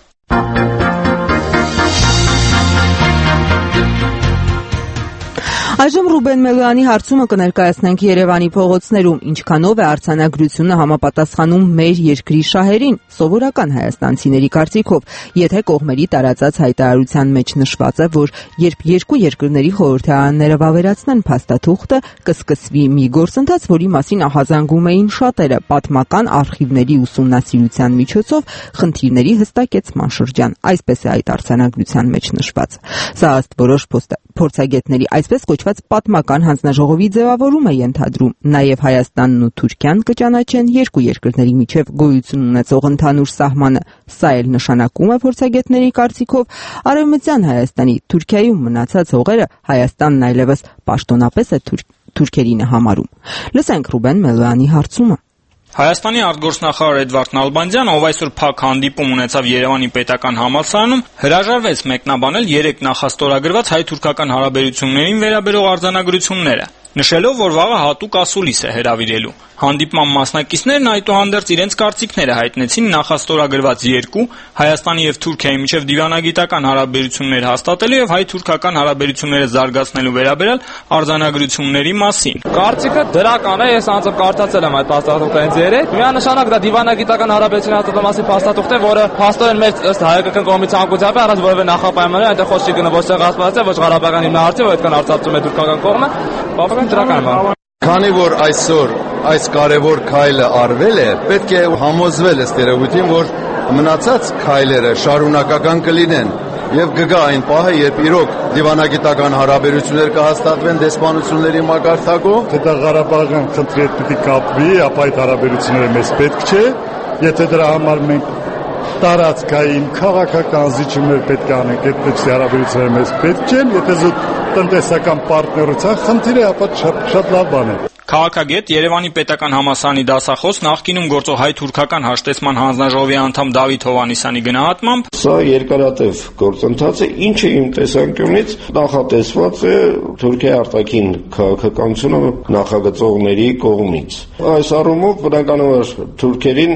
Այժմ Ռուբեն Մելոյանի հարցումը կներկայացնենք Երևանի փողոցներում, ինչքանով է արձանագրությունը համապատասխանում մեր երկրի շահերին, սովորական հայաստանցիների կարծիքով, եթե կողմերի տարածած հայտարարության մեջ նշված է, որ երբ երկու երկրների խորհրդարանները վավերացնեն փաստաթուղթը, կսկսվի մի գործընթաց, որի մասին ահազանգում էին շատերը, պատմական արխիվների ուսումնասիրության միջոցով խնդիրների հստակեցման շրջան, այսպես է այդ արձանագրության մեջ նշված։ Սա ըստ որոշ փորձագետների այսպես կոչված պատմական հանձնաժողովի ձևավորում է ենթադրում, նաև Հայաստանն ու Թուրքիան կճանաչեն երկու երկրների միջև գոյություն ունեցող ընդհանուր սահմանը։ Սա էլ նշանակում է փորձագետների կարծիքով Արևմտյան Հայաստանի Թուրքիայում մնացած հողերը Հայաստանն այլևս պաշտոնապես է թուրքերին համարում։ Լսենք Ռուբեն Մելոյանի հարցումը։ Հայաստանի արտգործնախարար Էդվարդ Նալբանդյանը, ով այսօր փակ հանդիպում ունեցավ Երևանի պետական համալսարանում, հրաժարվեց մեկնաբանել երեք նախաստորագրված հայ-թուրքական հարաբերություններին վերաբերող արձանագրությունները, նշելով, որ վաղը հատուկ ասուլիս է հրավիրելու։ Հանդիպման մասնակիցներն այդուհանդերձ իրենց կարծիքները հայտնեցին նախաստորագրված երկու Հայաստանի եւ Թուրքիայի միջև դիվանագիտական հարաբերություններ հաստատելու եւ հայ-թուրքական հարաբերությունները զարգացնելու վերաբերյալ արձանագրությունների մասին։ Կարծիքը դրական է, ես անձամբ կարդացել եմ այդ փաստաթուղթը հենց երեք։ Միանշանակ դա դիվանագիտական հարաբերությունների հաստատելու մասին փաստաթուղթ է, որը փաստորեն մեր ըստ հայկական կողմից անկությամբ է, առանց որևէ նախապայմանների, այնտեղ խոսքի գնը ոչ ցեղասպանացիա, ոչ Ղարաբաղյան հիմնահարցի, որ այդքան արծարծում է թուրքական կողմը, բավական դրական բան։ Քանի որ այսօր այս կարևոր քայլը արվել է, պետք է համոզվել ըստ երևույթին, որ մնացած քայլերը շարունակական կլինեն եւ կգա այն պահը, երբ իրոք դիվանագիտական հարաբերություններ կհաստատվեն դեսպանությունների մակարդակով, թե դա Ղարաբաղյան խնդրի հետ պիտի կապվի, ապա այդ հարաբերությունները մեզ պետք չէ, եթե դրա համար մենք տարածքային քաղաքական զիջումներ պետք է անենք, այդպես հարաբերությունները մեզ պետք չեն, եթե զուտ տնտեսական պարտներության խնդիրը, ապա շատ լավ բան է։ Քաղաքագետ, Երևանի պետական համալսարանի դասախոս, նախկինում գործող հայ-թուրքական հաշտեցման հանձնաժողովի անդամ Դավիթ Հովհաննիսյանի գնահատմամբ, սա երկարատև գործընթաց է, ինչը իմ տեսանկյունից նախատեսված է Թուրքիայի արտաքին քաղաքականությունը նախագծողների կողմից։ Այս առումով բնականաբար թուրքերին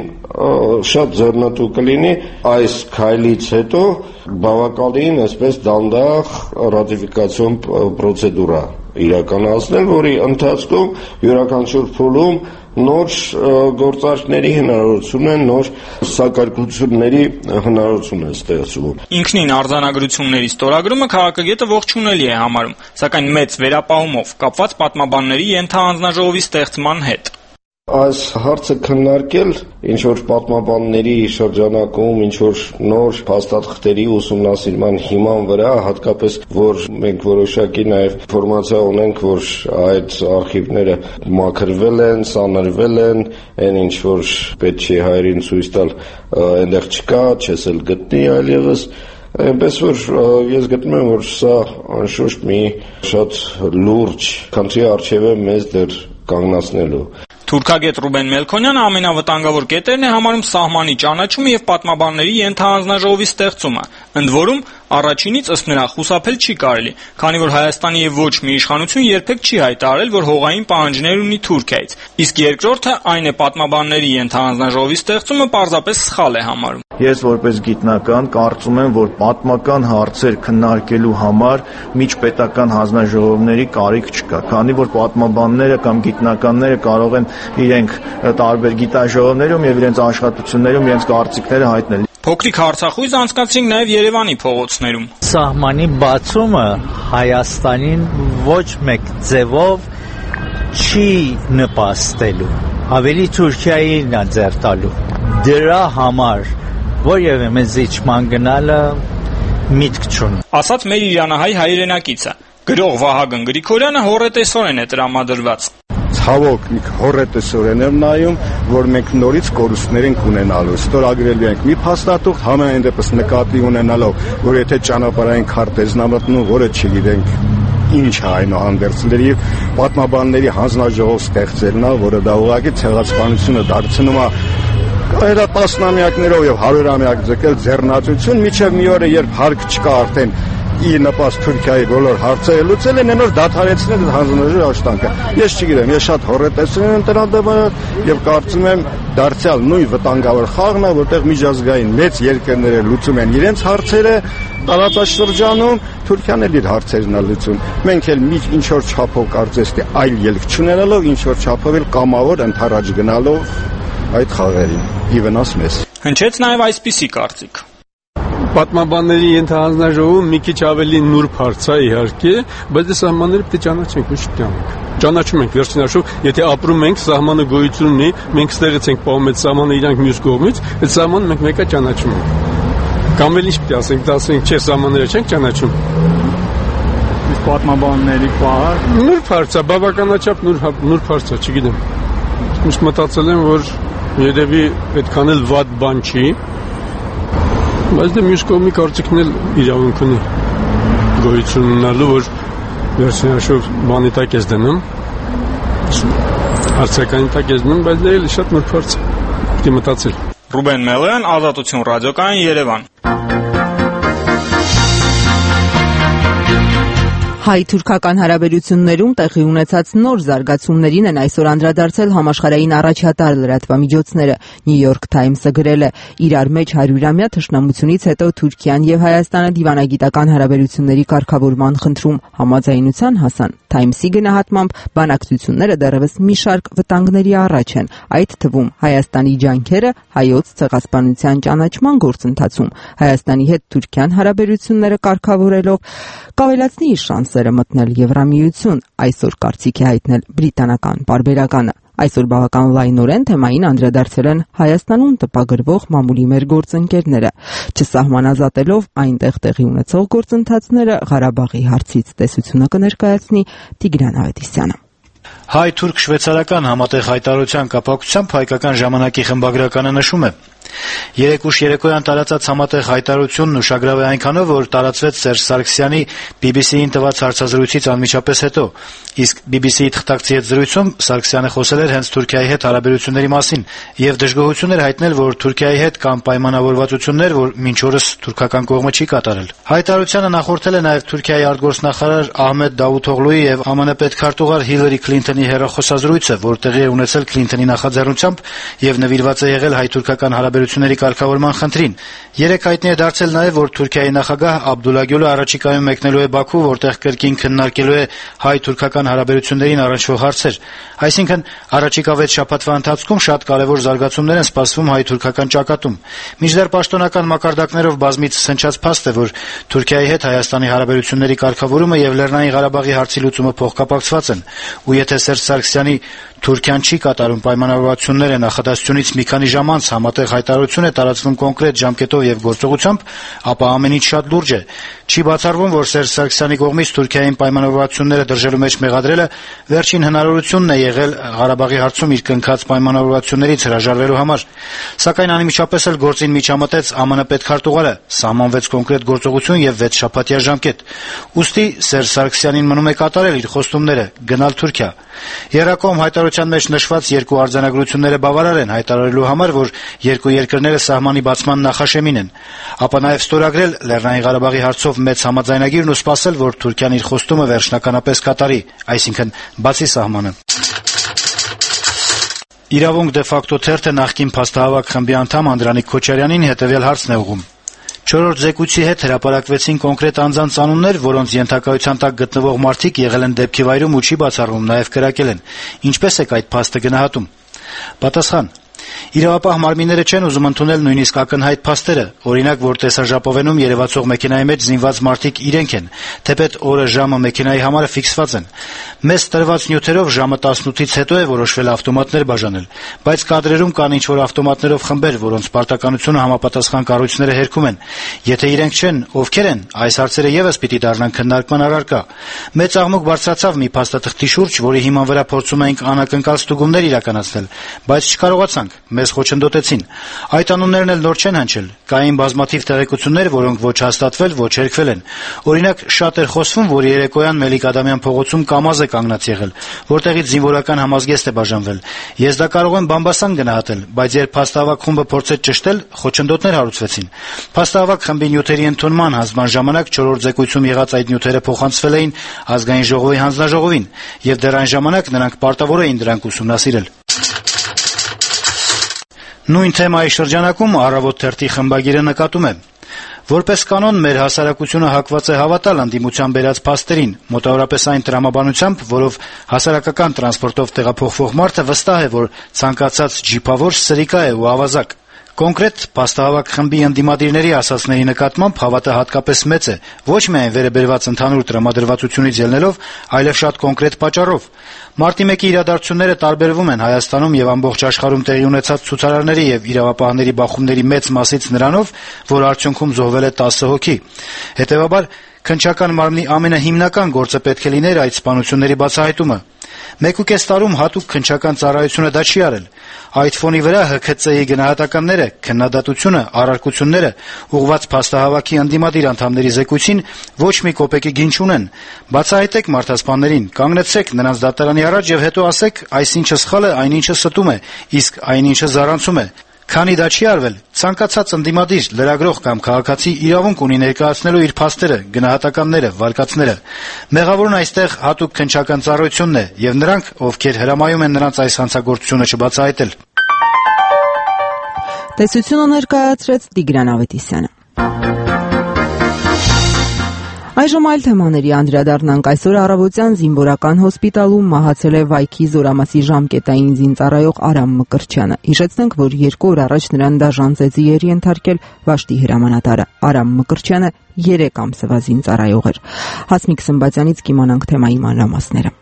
շատ ձեռնտու կլինի այս քայլից հետո բավականին այսպես դանդաղ ռատիֆիկացիոն պրոցեդուրա իրականացնել, որի ընթացքում յուրաքանչյուր փուլում նոր գործարքների հնարավորություն է, նոր սակարկությունների հնարավորություն է ստեղծվում։ Ինքնին արձանագրությունների ստորագրումը քաղաքագետը ողջունելի է համարում, սակայն մեծ վերապահումով կապված պատմաբանների ենթահանձնաժողովի ստեղծման հետ։ Այս հարցը քննարկել ինչ-որ պատմաբանների շրջանակում, ինչ-որ նոր փաստաթղթերի ուսումնասիրման հիման վրա, հատկապես որ մենք որոշակի նաև ինֆորմացիա ունենք, որ այդ արխիվները մաքրվել են, սանրվել են, այն ինչ-որ պետք չի հայերին ցույց տալ, այնտեղ չկա, չես էլ գտնի այլևս։ Այնպես որ ես գտնում եմ, որ սա անշուշտ մի շատ լուրջ քննի առջև է մեզ դեռ կանգնացնելու։ Թուրքագետ Ռուբեն Մելքոնյանը ամենավտանգավոր կետերն է համարում սահմանի ճանաչումը եւ պատմաբանների ենթահանձնաժողովի ստեղծումը, ընդ որում առաջինից ըստ նրա խուսափել չի կարելի, քանի որ Հայաստանի եւ ոչ մի իշխանություն երբեք չի հայտարարել, որ հողային պահանջներ ունի Թուրքիայից, իսկ երկրորդը այն է պատմաբանների ենթահանձնաժողովի ստեղծումը պարզապես սխալ է համարում։ Ես որպես գիտնական կարծում եմ, որ պատմական հարցեր քննարկելու համար միջպետական հանձնաժողովների կարիք չկա, քանի որ պատմաբանները կամ գիտնականները կարող են իրենք տարբեր գիտաժողովներում եւ իրենց աշխատություններում իրենց կարծիքները հայտնել։ Փոքրիկ հարցախույզ անցկացրինք նաև Երևանի փողոցներում։ Սահմանի բացումը Հայաստանին ոչ մեկ ձևով չի նպաստելու, ավելի Թուրքիային է ձեռ տալու։ Դրա համար որևէ մեծ իջման գնալը միտք չունի։ Ասաց մեր իրանահայ հայրենակիցը։ Գրող Վահագն Գրիգորյանը հոռետեսորեն է տրամադրված։ Ցավոք հոռետեսորեն եմ նայում, որ մենք նորից կորուստներ ենք ունենալու։ Ստորագրելու ենք մի փաստաթուղթ, համենայն դեպս նկատի ունենալով, որ եթե ճանապարհային քարտեզն ամրտնում, որը չգիտենք ինչ է այնուհանդերձ լրիվ պատմաբանների հանձնաժողով ստեղծելն է, որը դա ուղղակի ցեղասպանությունը դարձնում է Այլ տասնամյակներով եւ հարյուրամյակ ձգել ձեռնացություն միջև մի օրը երբ հարկ չկա արդեն ի նպաստ Թուրքիայի բոլոր հարցերը լուծել են, նոր դադարեցնել հանձնաժողովի աշխատանքը։ Ես չգիտեմ, ես շատ հոռետեսություն եմ դրան դեպքում եւ կարծում եմ դարձյալ նույն վտանգավոր խաղն է, որտեղ միջազգային մեծ երկրները լուծում են իրենց հարցերը տարածաշրջանում, Թուրքիան էլ իր հերթերն է լուծում։ Մենք էլ մի ինչ որ չափով կարծես թե այլ ելք չունենալով, ինչ որ չափով էլ կամավոր ընթരാճ գնալով այդ խաղերին ի վնաս մեզ։ Հնչեց նաև այսպիսի կարծիք։ Պատմաբանների ենթահանձնաժողովում մի քիչ ավելի նուրբ հարց է իհարկե, բայց դե սահմանները պետք է ճանաչենք, ոչ չանենք։ Ճանաչում ենք վերջնաշուք, եթե ապրում ենք, սահմանը գոյություն ունի, մենք ստեղից ենք պահում այդ սահմանը իրանք մյուս կողմից, այդ սահմանը մենք մեկը ճանաչում ենք։ Կամ էլ ինչ պետք է ասենք, դա ասենք, չէ, սահմանները չենք ճանաչում։ Իսկ պատմաբանների պահար նուրբ հարց է, բավականաչափ նուրբ հարց է, չգիտեմ։ Միշտ մտածել եմ, որ երևի այդքան էլ վատ բան չի, բայց դե մյուս կողմի կարծիքն էլ իրավունք ունի գոյություն ունենալու, որ վերջնաշուտ բանի տակ ես դնում, հարցականի տակ ես դնում, բայց դե էլ շատ նուրբ հարց է, պետք է մտածել։ Ռուբեն Մելոյան, Ազատություն ռադիոկայան, Երևան։ Հայ-թուրքական հարաբերություններում տեղի ունեցած նոր զարգացումներին են այսօր անդրադարձել համաշխարհային առաջատար լրատվամիջոցները։ New York Times-ը գրել է. «Իրար մեջ հարյուրամյա թշնամությունից հետո Թուրքիան եւ Հայաստանը դիվանագիտական հարաբերությունների կարգավորման խնդրում համաձայնության հասան»։ Times-ի գնահատմամբ բանակցությունները դեռևս մի շարք վտանգների առաջ են, այդ թվում Հայաստանի ջանքերը հայոց ցեղասպանության ճանաչման գործընթացում, Հայաստանի հետ Թուրքիան հարաբերությունները կարգավորելով կավելացնի իր շանսերը մտնել Եվրամիություն, այսօր կարծիք է հայտնել բրիտանական պարբերականը։ Այսօր բավական լայնորեն թեմային անդրադարձել են Հայաստանում տպագրվող մամուլի մեր գործընկերները, չսահմանազատելով այնտեղ տեղի ունեցող գործընթացները, Ղարաբաղի հարցից տեսությունը կներկայացնի Տիգրան Ավետիսյանը։ Հայ-թուրք շվեյցարական համատեղ հայտարարության կապակցությամբ Հայկական ժամանակի խմբագրականը նշում է. Երեկ ուշ երեկոյան տարածած համատեղ հայտարարությունն ուշագրավ է այնքանով, որ տարածվեց Սերժ Սարգսյանի բի բի սի-ին տված հարցազրույցից անմիջապես հետո, իսկ բի բի սի-ի թղթակցի հետ զրույցում Սարգսյանը խոսել էր հենց Թուրքիայի հետ հարաբերությունների մասին եւ դժգոհություն էր հայտնել, որ Թուրքիայի հետ կան պայմանավորվածություններ, որ մինչ օրս թուրքական կողմը չի կատարել։ Հայտարարությանը նախորդել է նաեւ Թուրքիայի արտգործնախարար Ահմեդ Դավութօղլուի եւ Է Մ Ն պետքարտուղար Հիլարի Քլինթոնի հեռախոսազրույցը, որ տեղի է ունեցել Քլինթոնի նախաձեռնությամբ եւ նվիրված է եղել հայ-թուրքական հարաբերությունների կարգավորման խնդրին։ Երեք հայտնի է դարձել նաև, որ Թուրքիայի նախագահ Աբդուլլա Գյուլը առաջիկայում մեկնելու է Բաքու, որտեղ կրկին քննարկելու է հայ-թուրքական հարաբերություններին առնչվող հարցեր։ Այսինքն, առաջիկա վեց շաբաթվա ընթացքում շատ կարևոր զարգացումներ են սպասվում հայ-թուրքական ճակատում։ Մինչդեռ պաշտոնական մակարդակներով բազմիցս հնչած փաստ է, որ Թուրքիայի հետ Հայաստանի հարաբերությունների կարգավորումը եւ Լեռնային Ղարաբաղի հարցի լուծումը փոխկապակցված են, ու եթե Սերժ Սարգսյանի Թուրքիան չի կատարում պայմանավորվածությունները նախադասությունից մի քանի ժամ անց համատեղ հայտարարություն է տարածվում կոնկրետ ժամկետով եւ գործողությամբ, ապա ամեն ինչ շատ լուրջ է։ Չի բացառվում, որ Սերժ Սարգսյանի կողմից Թուրքիային պայմանավորվածությունները դրժելու մեջ մեղադրելը վերջին հնարավորությունն է եղել Ղարաբաղի հարցում իր կնքած պայմանավորվածություններից հրաժարվելու համար։ Սակայն անմիջապես էլ գործին միջամտեց Է Մ Ն պետքարտուղարը, սահմանվեց կոնկրետ գործողություն եւ վեց շաբաթյա ժամկետ։ Ուստի Սերժ Սարգսյանին մնում է կատարել իր խոստումները՝ գնալ Թուրքիա։ Երակոմ հայտարարության մեջ նշված երկու արձանագրությունները բավարար են հայտարարելու համար, որ երկու երկրները սահմանի բացման նախաշեմին են, ապա նաև ստորագրել Լեռնային Ղարաբաղի հարցով մեծ համաձայնագիրն ու սպասել, որ Թուրքիան իր խոստումը վերջնականապես կատարի, այսինքն բացի սահմանը։ Իրավունք դե ֆակտո թերթը նախկին փաստահավաք խմբի անդամ Անդրանիկ Քոչարյանին հետևյալ հարցն է ուղղում. Չորրորդ զեկույցի հետ հրապարակվեցին կոնկրետ անձանց անուններ, որոնց ենթակայության տակ գտնվող մարդիկ եղել են դեպքի վայրում ու չի բացառվում, նաև կրակել են։ Ինչպես եք այդ փաստը գնահատում։ Պատասխան. Իրավապահ մարմինները չեն ուզում ընդունել նույնիսկ ակնհայտ փաստերը, օրինակ, որ տեսաժապովենում երևացող մեքենայի մեջ զինված մարդիկ իրենք են, թեպետ օրը, ժամը, մեքենայի համարը ֆիքսված են։ Մեզ տրված նյութերով ժամը տասնութից հետո է որոշվել ավտոմատներ բաժանել, բայց կադրերում կան ինչ-որ ավտոմատներով խմբեր, որոնց պարտականությունը համապատասխան կառույցները հերքում են։ Եթե իրենք չեն, ովքեր են, այս հարցերը եւս պիտի դառնան քննարկման առարկա։ Մեծ աղմուկ բարձրացավ մի փաստաթղթի շուրջ, որի հիման վրա փորձում էինք անակնկալ ստուգումներ իրականացնել, բայց չկարողացանք։ մեզ խոչընդոտեցին։ Այդ անուններն էլ նոր չեն հնչել։ Կային բազմաթիվ տեղեկություններ, որոնք ոչ հաստատվել, ոչ հերքվել են։ Օրինակ, շատ էր խոսվում, որ երեկոյան Մելիք-Ադամյան փողոցում կամազ է կանգնած եղել, որտեղից զինվորական համազգեստ է բաժանվել։ Ես դա կարող եմ բամբասան գնահատել, բայց երբ փաստահավաք խումբը փորձեց ճշտել, խոչընդոտներ հարուցվեցին։ Փաստահավաք խմբի նյութերի ընդունման հանձնման ժամանակ չորրորդ զեկույցում եղած այդ նյութերը փոխանցվել էին ազգային ժողովի հանձնաժողովին, եւ դեռ այն ժամանակ նրանք պարտավոր էին դրանք ուսումնասիրել։ Նույն թեմայի շրջանակում «Առավոտ» թերթի խմբագիրը նկատում է. Որպես կանոն մեր հասարակությունը հակված է հավատալ անդիմության բերած փաստերին, մոտավորապես այն տրամաբանությամբ, որով հասարակական տրանսպորտով տեղափոխվող մարդը վստահ է, որ ցանկացած ջիփավոր սրիկա է ու ավազակ։ Կոնկրետ փաստահավաք խմբի ընդդիմադիրների ասացների նկատմամբ հավատը հատկապես մեծ է, ոչ միայն վերաբերված ընդհանուր տրամադրվածությունից ելնելով, այլև շատ կոնկրետ պատճառով։ Մարտի մեկի իրադարձությունները տարբերվում են Հայաստանում եւ ամբողջ աշխարհում տեղի ունեցած ցուցարարների եւ իրավապահների բախումների մեծ մասից նրանով, որ արդյունքում զոհվել է տասը հոգի։ Հետեւաբար, քննչական մարմնի ամենահիմնական գործը պետք է լիներ այդ սպանությունների բացահայտումը։ Մեկուկես տարում հատուկ քննչական ծառայությունը դա չի արել։ Այդ ֆոնի վրա Հ K C-ի գնահատականները, քննադատությունը, առարկությունները ուղղված փաստահավաքի ընդդիմադիր անդամների զեկույցին ոչ մի կոպեկի գին չունեն։ Բացահայտեք մարդասպաններին, կանգնեցեք նրանց դատարանի առաջ եւ հետո ասեք, այսինչը սխալ է, այնինչը ստում է, իսկ այնինչը զառանցում է։ Քանի դա չի արվել, ցանկացած ընդդիմադիր, լրագրող կամ քաղաքացի իրավունք ունի ներկայացնելու իր փաստերը, գնահատականները, վարկածները։ Մեղավորն այստեղ հատուկ քննչական ծառայությունն է եւ նրանք, ովքեր հրամայում են նրանց այս հանցագործությունը չբացահայտել։ Տեսությունը ներկայացրեց Տիգրան Ավետիսյանը։ Այժմ այլ թեմաների անդրադառնանք։ Այսօր առավոտյան զինվորական հոսպիտալում մահացել է Վայքի Զորամասի ժամկետային զինծառայող Արամ Մկրտչյանը։ Հիշեցնենք, որ երկու օր առաջ նրան դաժան ծեծի էր ենթարկել Վաշտի հրամանատարը։ Արամ Մկրտչյանը երեք ամսվա զինծառայող էր։ Հասմիկ Սմբատյանից կիմանանք թեմայի մանրամասները։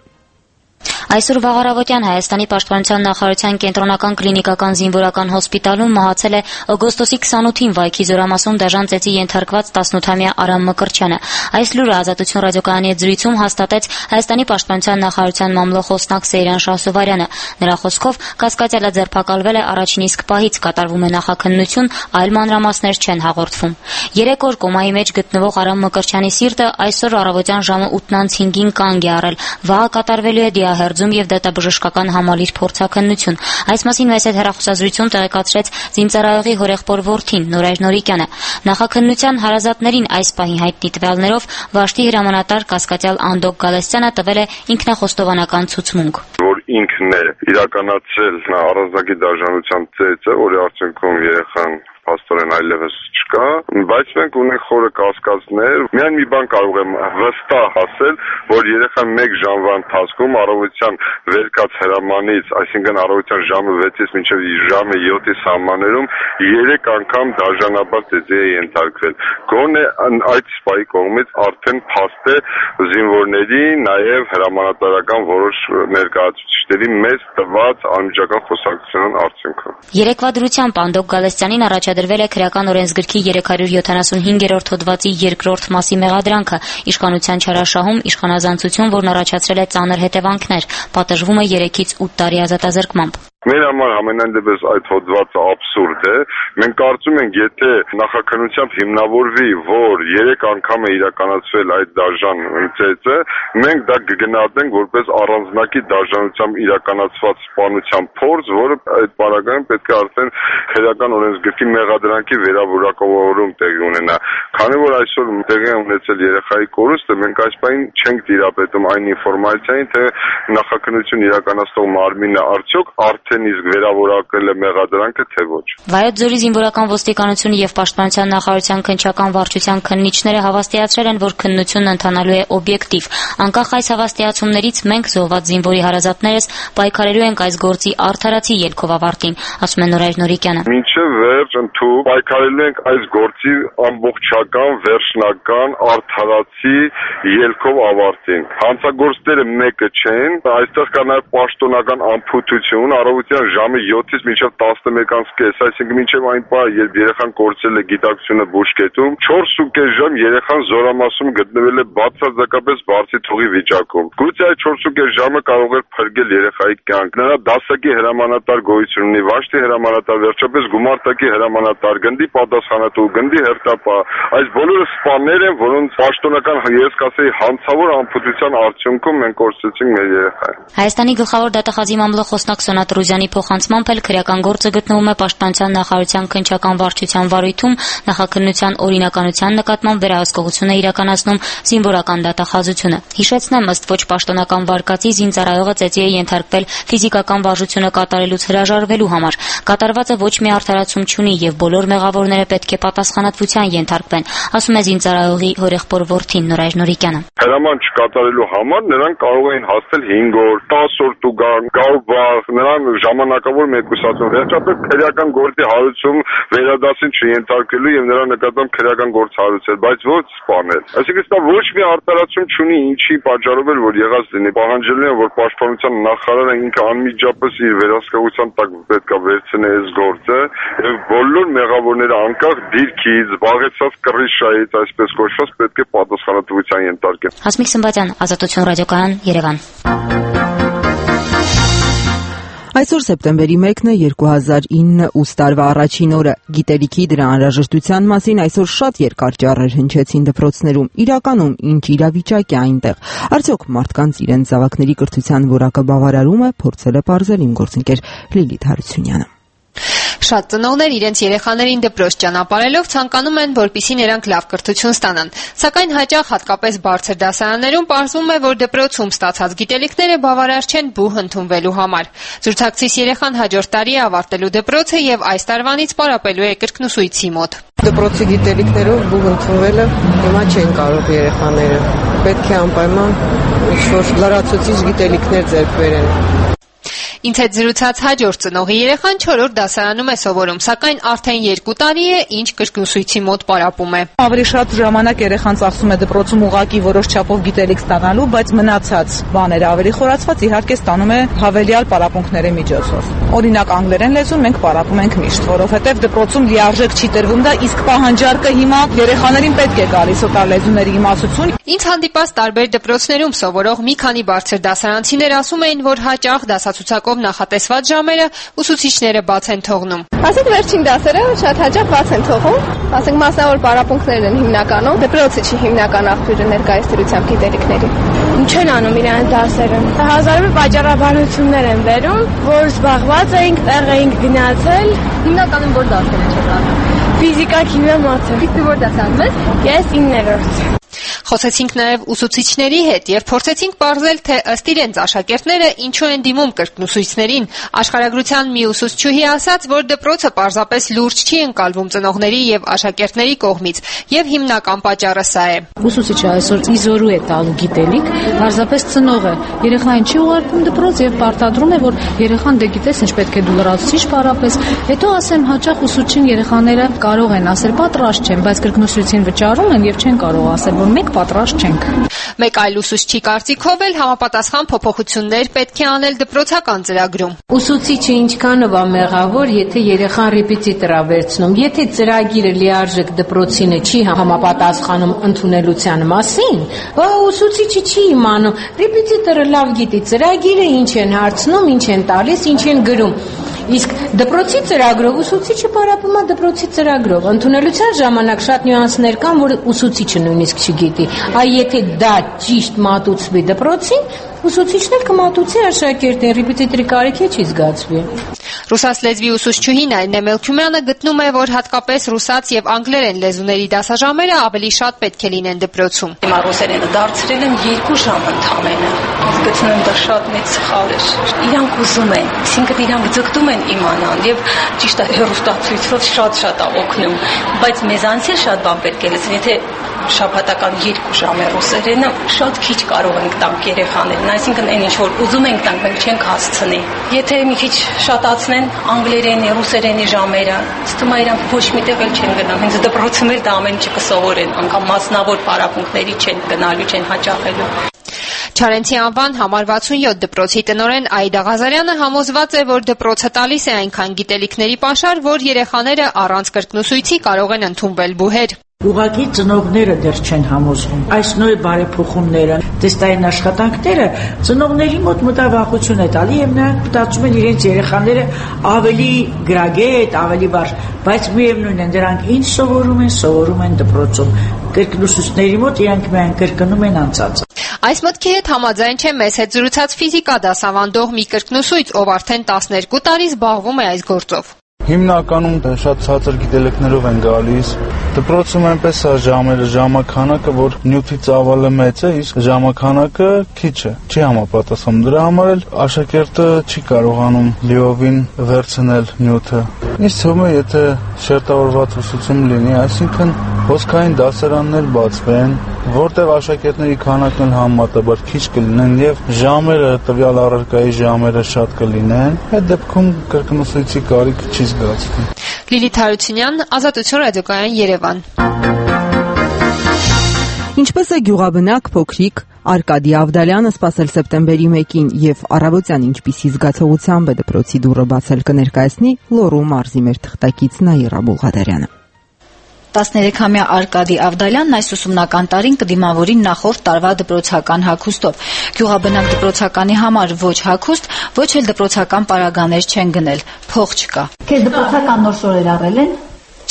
Այսօր վաղարավոտյան Հայաստանի պաշտպանության նախարարության կենտրոնական կլինիկական զինվորական հոսպիտալում մահացել է օգոստոսի քսանութին Վայքի Զորամասում դաժան ծեծի ենթարկված տասնութամյա Արամ Մկրտչյանը։ Այս լուրը Ազատություն ռադիոկայանի հետ զրույցում հաստատեց Հայաստանի պաշտպանության նախարարության մամլոխոսնակ Սեյրան Շահսովարյանը։ Նրա խոսքով կասկածյալը ձերբակալվել է առաջին իսկ պահից, կատարվում է նախաքննություն, այլ մանրամասներ չեն հաղորդվում։ Երեք օր կոմայի մեջ գտնվող Արամ Մկրտչյանի սիրտը այսօր առավոտյան ժամը ութն հինգին կանգ է առել։ Վաղը կատարվելու է դիահերձում եւ դատաբժշկական համալիր փորձաքննություն։ Այս մասին մեծ հեռախոսազրույցում տեղեկացրեց զինծառայողի հորեղբոր որդին Նորայր Նորիկյանը։ Նախաքննության հարազատներին այս պահին հայտնի տվյալներով Վաշտի հրամանատար կասկածյալ Անդոկ Գալստյանը տվել է ինքնախոստովանական ցուցմունք, որ ինքն է իրականացրել առանձնակի դաժանության ծեծը, որի արդյունքում երեխան փաստորեն այլևս չկա, բայց մենք ունենք խորը կասկածներ։ Միայն մի բան կարող եմ վստահ ասել, որ երեխան մեկ ժամվա ընթացքում առավոտյան վերկած հրամանից, այսինքն առավոտյան ժամը վեցից մինչև ժամը յոթի սահմաններում երեք անգամ դաժանաբար ծեծի է ենթարկվել։ Գոնե այդ սպայի կողմից արդեն փաստ է զինվորների, նաև հրամանատարական որոշ ներկայացուցիչների մեծ տված անմիջական խոսակցության արդյունքում։ Երեկվա դրությամբ Անդոկ Գալստյանին առաջադրվել է քրեական օրենսգրքի երեք հարյուր յոթանասունհինգերորդ հոդվածի երկրորդ մասի մեղադրանքը՝ իշխանության չարաշահում, իշխանազանցություն, որն առաջացրել է ծանր հետևանքներ, պատժվում է երեքից ութ տարի ազատազրկմամբ։ Մեր համար ամենայն դեպս այդ հոդվածը աբսուրդ է։ Մենք կարծում ենք, եթե նախաքննությամբ հիմնավորվի, որ երեք անգամ է իրականացվել այդ դաժան ծեծը, մենք դա կգնահատենք որպես առանձնակի դաժանությամբ իրականացված սպանության փորձ, որը այդ պարագայում պետք է արդեն քրեական օրենսգրքի մեղադրանքի վերավորակավորում տեղի ունենա։ Քանի որ այսօր տեղի է ունեցել երեխայի կորուստը, մենք այս պահին չենք տիրապետում այն ինֆորմացիային, թե նախաքննություն իրականացնող մարմինը արդյոք արդեն իսկ վերավորակել է մեղադրանքը, թե ոչ։ Վայոց ձորի զինվորական ոստիկանությունը եւ պաշտպանության նախարարության քննչական վարչության քննիչները հավաստիացրել են, որ քննությունն ընթանալու է օբյեկտիվ։ Անկախ այս հավաստիացումներից մենք զոհված զինվորի հարազատներս պայքարելու ենք այս գործի արդարացի ելքով ավարտին, ասում է Նորայր Նորիկյանը։ Մինչև վերջ ընդհանուր պայքարելու ենք այս գործի ամբողջական, վերջնական, արդարացի ելքով ավարտին։ Հանցագործները մեկը չեն, այստեղ կա նաև պաշտոնական անփութություն, առավոտյան առավոտյան ժամը յոթից մինչև տասնմեկից կես, այսինքն մինչև այն պահը, երբ երեխան կորցրել է գիտակցությունը բուժկետում, չորս ու կես ժամ երեխան զորամասում գտնվել է բացարձակապես բարձի թողի վիճակում։ Գուցե այդ չորս ու կես ժամը կարող էր փրկել երեխայի կյանք։ Նրա դասակի հրամանատար գոյություն ունի, վաշտի հրամանատար, վերջապես գումարտակի հրամանատար, գնդի պատասխանատու, գնդի հերթապահ։ Այս բոլորը սպաներ են, որոնց պաշտոնական, ես կասեի, հանցավոր անփութության արդյունքում մենք կորցրեցինք մեր երեխային։ Հայաստանի գլխավոր դատախազի մամլոխոսնակ Սոնա Տրուզյանի փոխանցմամբ էլ քրեական գործը գտնվում է Պաշտպանության նախարարության քննչական վարչության վարույթում, նախաքննության օրինականության նկատմամբ վերահսկողություն է իրականացնում զինվորական դատախազությունը։ Հիշեցնեմ, ըստ ոչ պաշտոնական վարկածի զինծառայողը ծեծի է ենթարկվել ֆիզիկական վարժությունը կատարելուց հրաժարվելու համար։ Կատարվածը ոչ մի արդարացում չունի եւ բոլոր մեղավորները պետք է պատասխանատվության ենթարկվեն, ասում է զինծառայողի հորեղբոր որդին Նորայր Նորիկյանը։ Հրաման չկատարելու համար նրանք կարող էին հասնել հինգ օր, տաս օր տուգան, գալ բար, նրան ժամանակավոր մեկուսացում։ Վերջապես քրեական գործի հարուցում վերադասին չենթարկելու եւ նրա նկատմամբ քրեական գործ հարուցել, բայց ոչ սպանել։ Այսինքն դա ոչ մի արտարացում չունի, ինչի պատճառով էր որ եղած լինի։ Պահանջելու են որ պաշտպանության նախարարը ինքը անմիջապես իր վերահսկողության տակ պետք է վերցնի այս գործը եւ բոլոր մեղավորները անկախ դիրքից, զբաղեցած կռիշայից, այսպես կոչված, պետք է պատասխանատվության ենթարկեն։ Հասմիկ Սմբատյան, Ազատություն ռադիոկայան, Երևան։ Այսօր սեպտեմբերի մեկն է երկու հազար ինը ուստ տարվա առաջին օրը։ Գիտելիքի դրա անհրաժեշտության մասին այսօր շատ երկար ճառեր հնչեցին դպրոցներում։ Իրականում ինչ իրավիճակ է այնտեղ։ Արդյոք մարդկանց իրենց զավակների կրթության որակը բավարարում է, փորձել է պարզել իմ գործընկեր Լիլիթ Հարությունյանը։ Շատ ծնողներ իրենց երեխաներին դպրոց ճանապարհելով ցանկանում են, որպեսզի նրանք լավ կրթություն ստանան։ Սակայն հաճախ հատկապես բարձր դասարաններում պարզվում է, որ դպրոցում ստացած գիտելիքները բավարար չեն բուհ ընդունվելու համար։ Զրուցակցիս երեխան հաջորդ տարի է ավարտելու դպրոցը եւ այս տարվանից պարապելու է կրկնուսույցի մոտ։ Դպրոցի գիտելիքներով բուհ ընդունվելը հիմա չեն կարող երեխաները։ Պետք է անպայման ինչ-որ լրացուցիչ գիտելիքներ ձեռք բերեն։ Ինձ հետ զրուցած հաջորդ ծնողի երեխան չորրորդ դասարանում է սովորում, սակայն արդեն երկու տարի է, ինչ կրկնուսույցի մոտ պարապում է։ Ավելի շատ ժամանակ երեխան ծախսում է դպրոցում ուղղակի որոշ չափով գիտելիք ստանալու, բայց մնացած բաները ավելի խորացված իհարկե ստանում է հավելյալ պարապմունքների միջոցով։ Օրինակ անգլերեն լեզուն մենք պարապում ենք միշտ, որովհետև դպրոցում լիարժեք չի տրվում դա, իսկ պահանջարկը հիմա երեխաներին պետք է գալիս օտար լեզուների իմացություն։ Ինձ հանդիպած տարբեր դպրոցներում սովորող մի քանի բարձր դասարանցիներ ասում էին, որ հաճախ դասացուցակով նախատեսված ժամերը ուսուցիչները բաց են թողնում։ Ասենք վերջին դասերը շատ հաճախ բաց են թողում, ասենք մասնավոր պարապմունքներն են հիմնականում, դպրոցը չի հիմնական աղբյուրը ներկայացրությամբ գիտելիքների։ Ինչ են անում իրենց դասերը։ Հազարավոր պատճառաբանություններ են վերում, որ զբաղված էինք, տեղ էինք գնացել։ Հիմնականում որ դասեր են չկանում։ Ֆիզիկա, քիմիա, մաթը։ Իսկ դու որ դասանում ես? Ես իններորդ։ Խոսեցինք նաև ուսուցիչների հետ եւ փորձեցինք պարզել, թե ըստ իրենց աշակերտները ինչու են դիմում կրկնուսույցներին։ Աշխարհագրության մի ուսուցչուհի ասաց, որ դպրոցը պարզապես լուրջ չի ընկալվում ծնողների եւ աշակերտների կողմից, եւ հիմնական պատճառը սա է։ Ուսուցիչը այսօր իզորու է տալու գիտելիք, պարզապես ծնողը երեխային չի ուղարկում դպրոց եւ պարտադրում է, որ երեխան դե գիտես ինչ պետք է դու լրացուցիչ պարապես։ Հետո ասեմ հաճախ ուսուցչին երեխաները կարող են ասել պատրաստ չեն, բայց կրկնուսույցին վճարում են եւ չեն կարող ասել, որ մենք պատրաստ չենք։ Մեկ այլ ուսուցչի կարծիքով էլ համապատասխան փոփոխություններ պետք է անել դպրոցական ծրագրում։ Ուսուցիչը ինչքանով է մեղավոր, եթե երեխան ռեպետիտոր է վերցնում, եթե ծրագիրը լիարժեք դպրոցինը չի համապատասխանում ընդունելության մասին, բա ուսուցիչը չի իմանում, ռեպետիտորը լավ գիտի ծրագիրը ինչ են հարցնում, ինչ են տալիս, ինչ են գրում։ Իսկ դպրոցի ծրագրով ուսուցիչը պարապում է դպրոցի ծրագրով։ Ընդունելության ժամանակ շատ նյուանսներ կան, որ ուսուցիչը նույնիսկ չգիտի։ Այ եթե դա ճիշտ մատուցվի դպրոցին, ուսուցիչն էլ կմատուցի աշակերտին, ռեպետիտորի կարիքի չի զգացվի։ Ռուսաց լեզվի ուսուցչուհի Նայնե Մելքումյանը գտնում է, որ հատկապես ռուսաց եւ անգլերեն լեզուների դասաժամերը ավելի շատ պետք է լինեն դպրոցում։ Հիմա ռուսերենը դարձրել են երկու ժամ ընդամենը։ Ես գտնում եմ դա շատ մեծ սխալ է։ Իրանք ուզում են, այսինքն իրանք ձգտում են իմանալ եւ ճիշտ է հեռուստացույցով շատ-շատ է օգնում, բայց մեզանից էլ շատ բան պետք է լսեն, եթե շաբաթական երկու ժամ է ռուսերենը, շատ քիչ կարող ենք տանք երեխաներին, այսինքն այն ինչ որ ուզում ենք տանք, մենք չենք հասցնի։ Եթե մի քիչ շատացնեն անգլերենի, ռուսերենի ժամերը, ստում է իրանք ոչ միտեղ էլ չեն գնա, հենց դպրոցում էլ դա ամեն ինչը կսովորեն, անգամ մասնավոր պարապմունքների չեն գնալու, չեն հաճախելու։ Չարենցի անվան համար վաթսունյոթ դպրոցի տնօրեն Աիդա Ղազարյանը համոզված է, որ դպրոցը տալիս է այնքան գիտելիքների պաշար, որ երեխաները առանց կրկնուսույցի կարող են ընդունվել բուհեր։ Ուղղակի ծնողները դեռ չեն համոզվում։ Այս նույն բարեփոխումները, տեստային աշխատանքները ծնողների մոտ մտավախություն է տալի եւ նրանք մտածում են իրենց երեխաները ավելի գրագետ, ավելի բարձ, բայց միևնույն է դրանք ինչ սովորում են, սովորում են դպրոցում։ Կրկնուսուցների մոտ իրանք միայն կրկնում են անցածը։ Այս մտքի հետ համաձայն չէ մեզ հետ զրուցած ֆիզիկա դասավանդող մի կրկնուսույց, ով արդեն տասներկու տարի զբաղվում է այս գործով։ Հիմնականում շատ ցածր գիտելիքներով են գալիս։ Դպրոցում այնպես է ժամերը, ժամաքանակը, որ նյութի ծավալը մեծ է, իսկ ժամաքանակը քիչ է, չի համապատասխանում։ Դրա համար էլ աշակերտը չի կարողանում լիովին վերցնել նյութը։ Ինձ թվում է, եթե շերտավորված ուսուցում լինի, այսինքն հոսքային դասարաններ բացվեն, որտեղ աշակերտների քանակն էլ համեմատաբար քիչ կլինեն եւ ժամերը, տվյալ առարկայի ժամերը շատ կլինեն, այդ դեպքում կրկնուսույցի կարիք չի զգացվում։ Լիլիթ Հարությունյան, Ազատություն ռադիոկայան, Երևան։ Ինչպես է գյուղաբնակ փոքրիկ Արկադի Ավդալյանը սպասել սեպտեմբերի մեկին եւ առավոտյան ինչպիսի զգացողությամբ է դպրոցի դուռը բացել կներկայացնի Լոռու մարզի մեր թղթակից Նաիրա Բուլղադարյանը։ տասներեքամյա Արկադի Ավդալյանն այս ուսումնական տարին կդիմավորի նախորդ տարվա դպրոցական հագուստով։ Գյուղաբնակ դպրոցականի համար ոչ հագուստ, ոչ էլ դպրոցական պարագաներ չեն գնել, փող չկա։ Քեզ դպրոցական նոր շորեր առել են։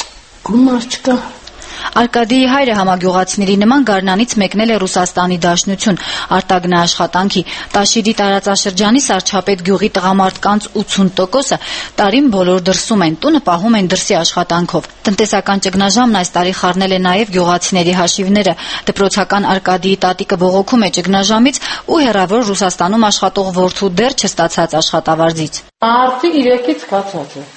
Գումար չկա։ Արկադիի հայրը համագյուղացիների նման Գառնանից մեկնել է Ռուսաստանի Դաշնություն արտագնա աշխատանքի։ Տաշիրի տարածաշրջանի Սարչապետ գյուղի տղամարդկանց ութսուն տոկոսը տարին բոլոր դրսում են, տունը պահում են դրսի աշխատանքով։ Տնտեսական ճգնաժամն այս տարի խառնել է նաև գյուղացիների հաշիվները։ Դպրոցական Արկադիի տատիկը բողոքում է ճգնաժամից ու հեռավոր Ռուսաստանում աշխատող որդու դեռ չստացած աշխատավարձից։ Արդի իրեկից կացած է։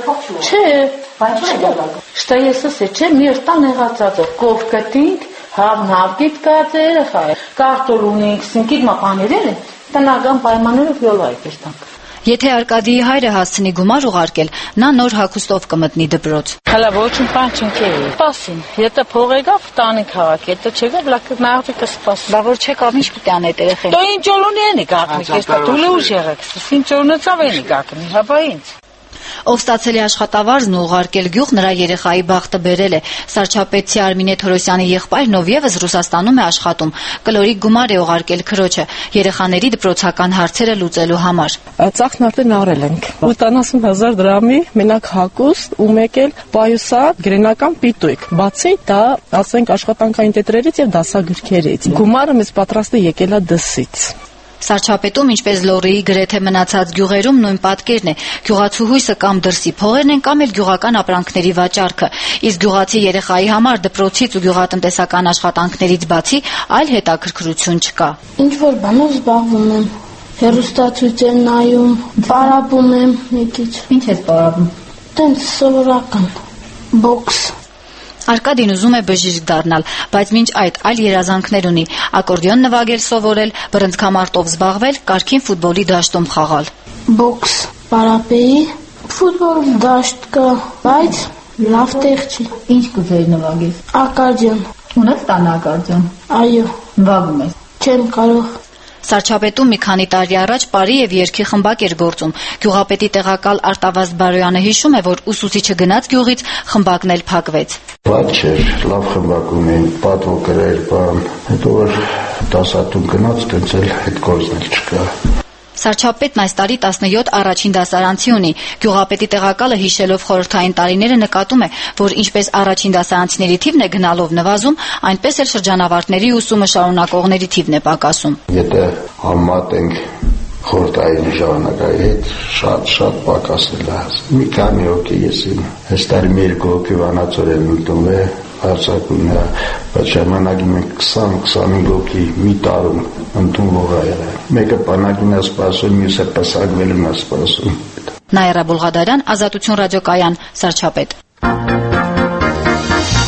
Չէ, բայց Что если սեչե մեր տան եղածած է, կովկտինք, հավնավգիտ կած է երեխա է, կարտոլ ունենք, սնկիտ մապաներել է, տնական պայմաններով յոլա է կերտանք։ Եթե Արկադիի հայրը հասցնի գումար ուղարկել, նա նոր հագուստով կմտնի դպրոց։ Հələ ոչինչ բան չընկե։ Սպասին, եթե փող եկավ, տանի քաղաք, եթե չեկավ, լավ նահվի կսպասի։ Բա որ չեկավ, ինչ պիտի անեք երեխեն։ Դու ինչ օլունի գակնի, կեստա դու ուժ եղեք, ինչ օնացավ էնի գակնի, հապա ինչ։ Ով ստացել է աշխատավարձն ու ուղարկել գյուղ, նրա երեխայի բախտը բերել է։ Սարչապետցի Արմինե Թորոսյանի եղբայրն ով եւս Ռուսաստանում է աշխատում, կլորիկ գումար է ուղարկել քրոջը երեխաների դպրոցական հարցերը լուծելու համար։ Ծախսն արդեն առել ենք։ ութանասուն հազար դրամի մենակ հագուստ ու մեկ էլ պայուսակ գրենական պիտույկ։ Բացի դա, ասենք, աշխատանքային տետրերից եւ դասագրքերից։ Գումարը մեզ պատրաստ է եկել է դսից։ Սարչապետում, ինչպես Լոռիի գրեթե մնացած գյուղերում, նույն պատկերն է։ Գյուղացուհույսը կամ դրսի փողերն են, կամ էլ գյուղական ապրանքների վաճառքը։ Իսկ գյուղացի երեխայի համար դպրոցից ու գյուղատնտեսական աշխատանքներից բացի այլ հետաքրքրություն չկա։ Ինչ որ բանով զբաղվում եմ, հեռուստացույց եմ նայում, պարապում եմ մի քիչ։ Ինչ ես պարապում։ Տենց սովորական, բոքս։ Արկադին ուզում է բժիշկ դառնալ, բայց մինչ այդ այլ երազանքներ ունի՝ ակորդեոն նվագել սովորել, բռնցքամարտով զբաղվել, կարգին ֆուտբոլի դաշտում խաղալ։ Բոքս, պարապեի, ֆուտբոլ դաշտ կա, բայց լավ տեղ չի։ Ինչ կուզեի նվագել։ Ակորդեոն։ Ունես տանը ակորդեոն։ Այո։ Նվագում ես։ Չեմ կարող։ Սարչապետում մի քանի տարի առաջ բարի եւ երգի խմբակ էր գործում։ Գյուղապետի տեղակալ Արտավազդ Բարոյանը հիշում է, որ ուսուցիչը գնաց գյուղից, խմբակն էլ փակվեց։ Բաց չէր, լավ խմբակ ունեին, պատվո գրեր, բան, հետո որ դասատուն գնաց, տենց էլ հետ գործնել չկա։ Սարչապետն այս տարի տասնյոթ առաջին դասարանցի ունի։ Գյուղապետի տեղակալը հիշելով խորհրդային տարիները նկատում է, որ ինչպես առաջին դասարանցիների թիվն է գնալով նվազում, այնպես էլ շրջանավարտների ուսումը շարունակողների թիվն է պակասում։ Եթե համատենք խորհրդային ժամանակայի հետ, շատ-շատ պակասել է։ Մի քանի հոգի ես իմ այս տարի մի երկու հոգի վանացորեն ընդունվել հարցակումն է, բայց ժամանակի մենք քսան-քսանհինգ հոգի մի տարում ընդունվող է եղել։ Մեկը բանակին է սպասում, մյուսը պսակվելուն է սպասում։ Նաիրա Բուլղադարյան, Ազատություն ռադիոկայան, Սարչապետ։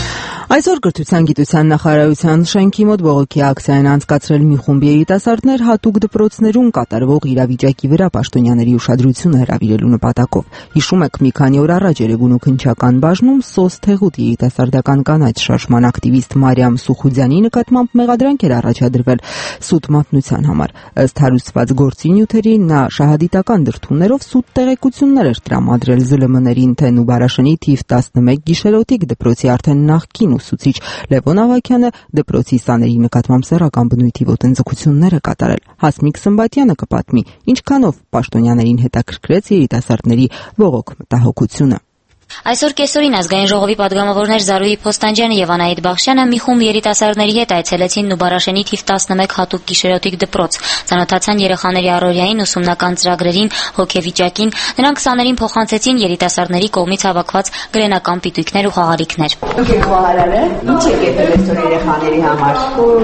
Այսօր Կրթության գիտության նախարարության շենքի մոտ բողոքի ակցիան անցկացրել մի խումբ երիտասարդներ հատուկ դպրոցներում կատարվող իրավիճակի վրա պաշտոնյաների ուշադրությունը հրավիրելու նպատակով։ Հիշում եք, մի քանի օր առաջ Երևանու քննչական բաժնում սոս Թեղուտ երիտասարդական կանայք շարժման ակտիվիստ Մարիամ Սուխուդյանի նկատմամբ մեղադրանք էր առաջադրվել սուտ մատնության համար։ Ըստ հարուցված գործի նյութերի նա շահադիտական դրդումներով սուտ տեղեկություններ էր տրամադրել ԶԼՄ-ներին, թե Նուբարաշենի թիվ տասնմեկ գիշերօթիկ դպրոցի արդեն նախկին ուսուցիչ Լևոն Ավագյանը դպրոցի սաների նկատմամբ սեռական բնույթի ոտնձգություններ է կատարել։ Հասմիկ Սմբատյանը կպատմի, ինչքանով պաշտոնյաներին հետաքրքրեց երիտասարդների բողոք մտահոգությունը։ Այսօր կեսօրին ազգային ժողովի падգամավորներ Զարուհի Փոստանջյանը եւ Անահիտ Բախշյանը մի խումբ երիտասարդների հետ այցելեցին Նուբարաշենի թիվ տասնմեկ հատուկ գիշերօթիկ դպրոց, ծանոթացան երեխաների առօրյային ուսումնական ծրագրերին, հոգեվիճակին, նրանք սաներին փոխանցեցին երիտասարդների կողմից հավաքված գրենական պիտույքներ ու խաղալիքներ։ Դուք եք խաղարարել, ինչ եք եկել այսօր երեխաների համար։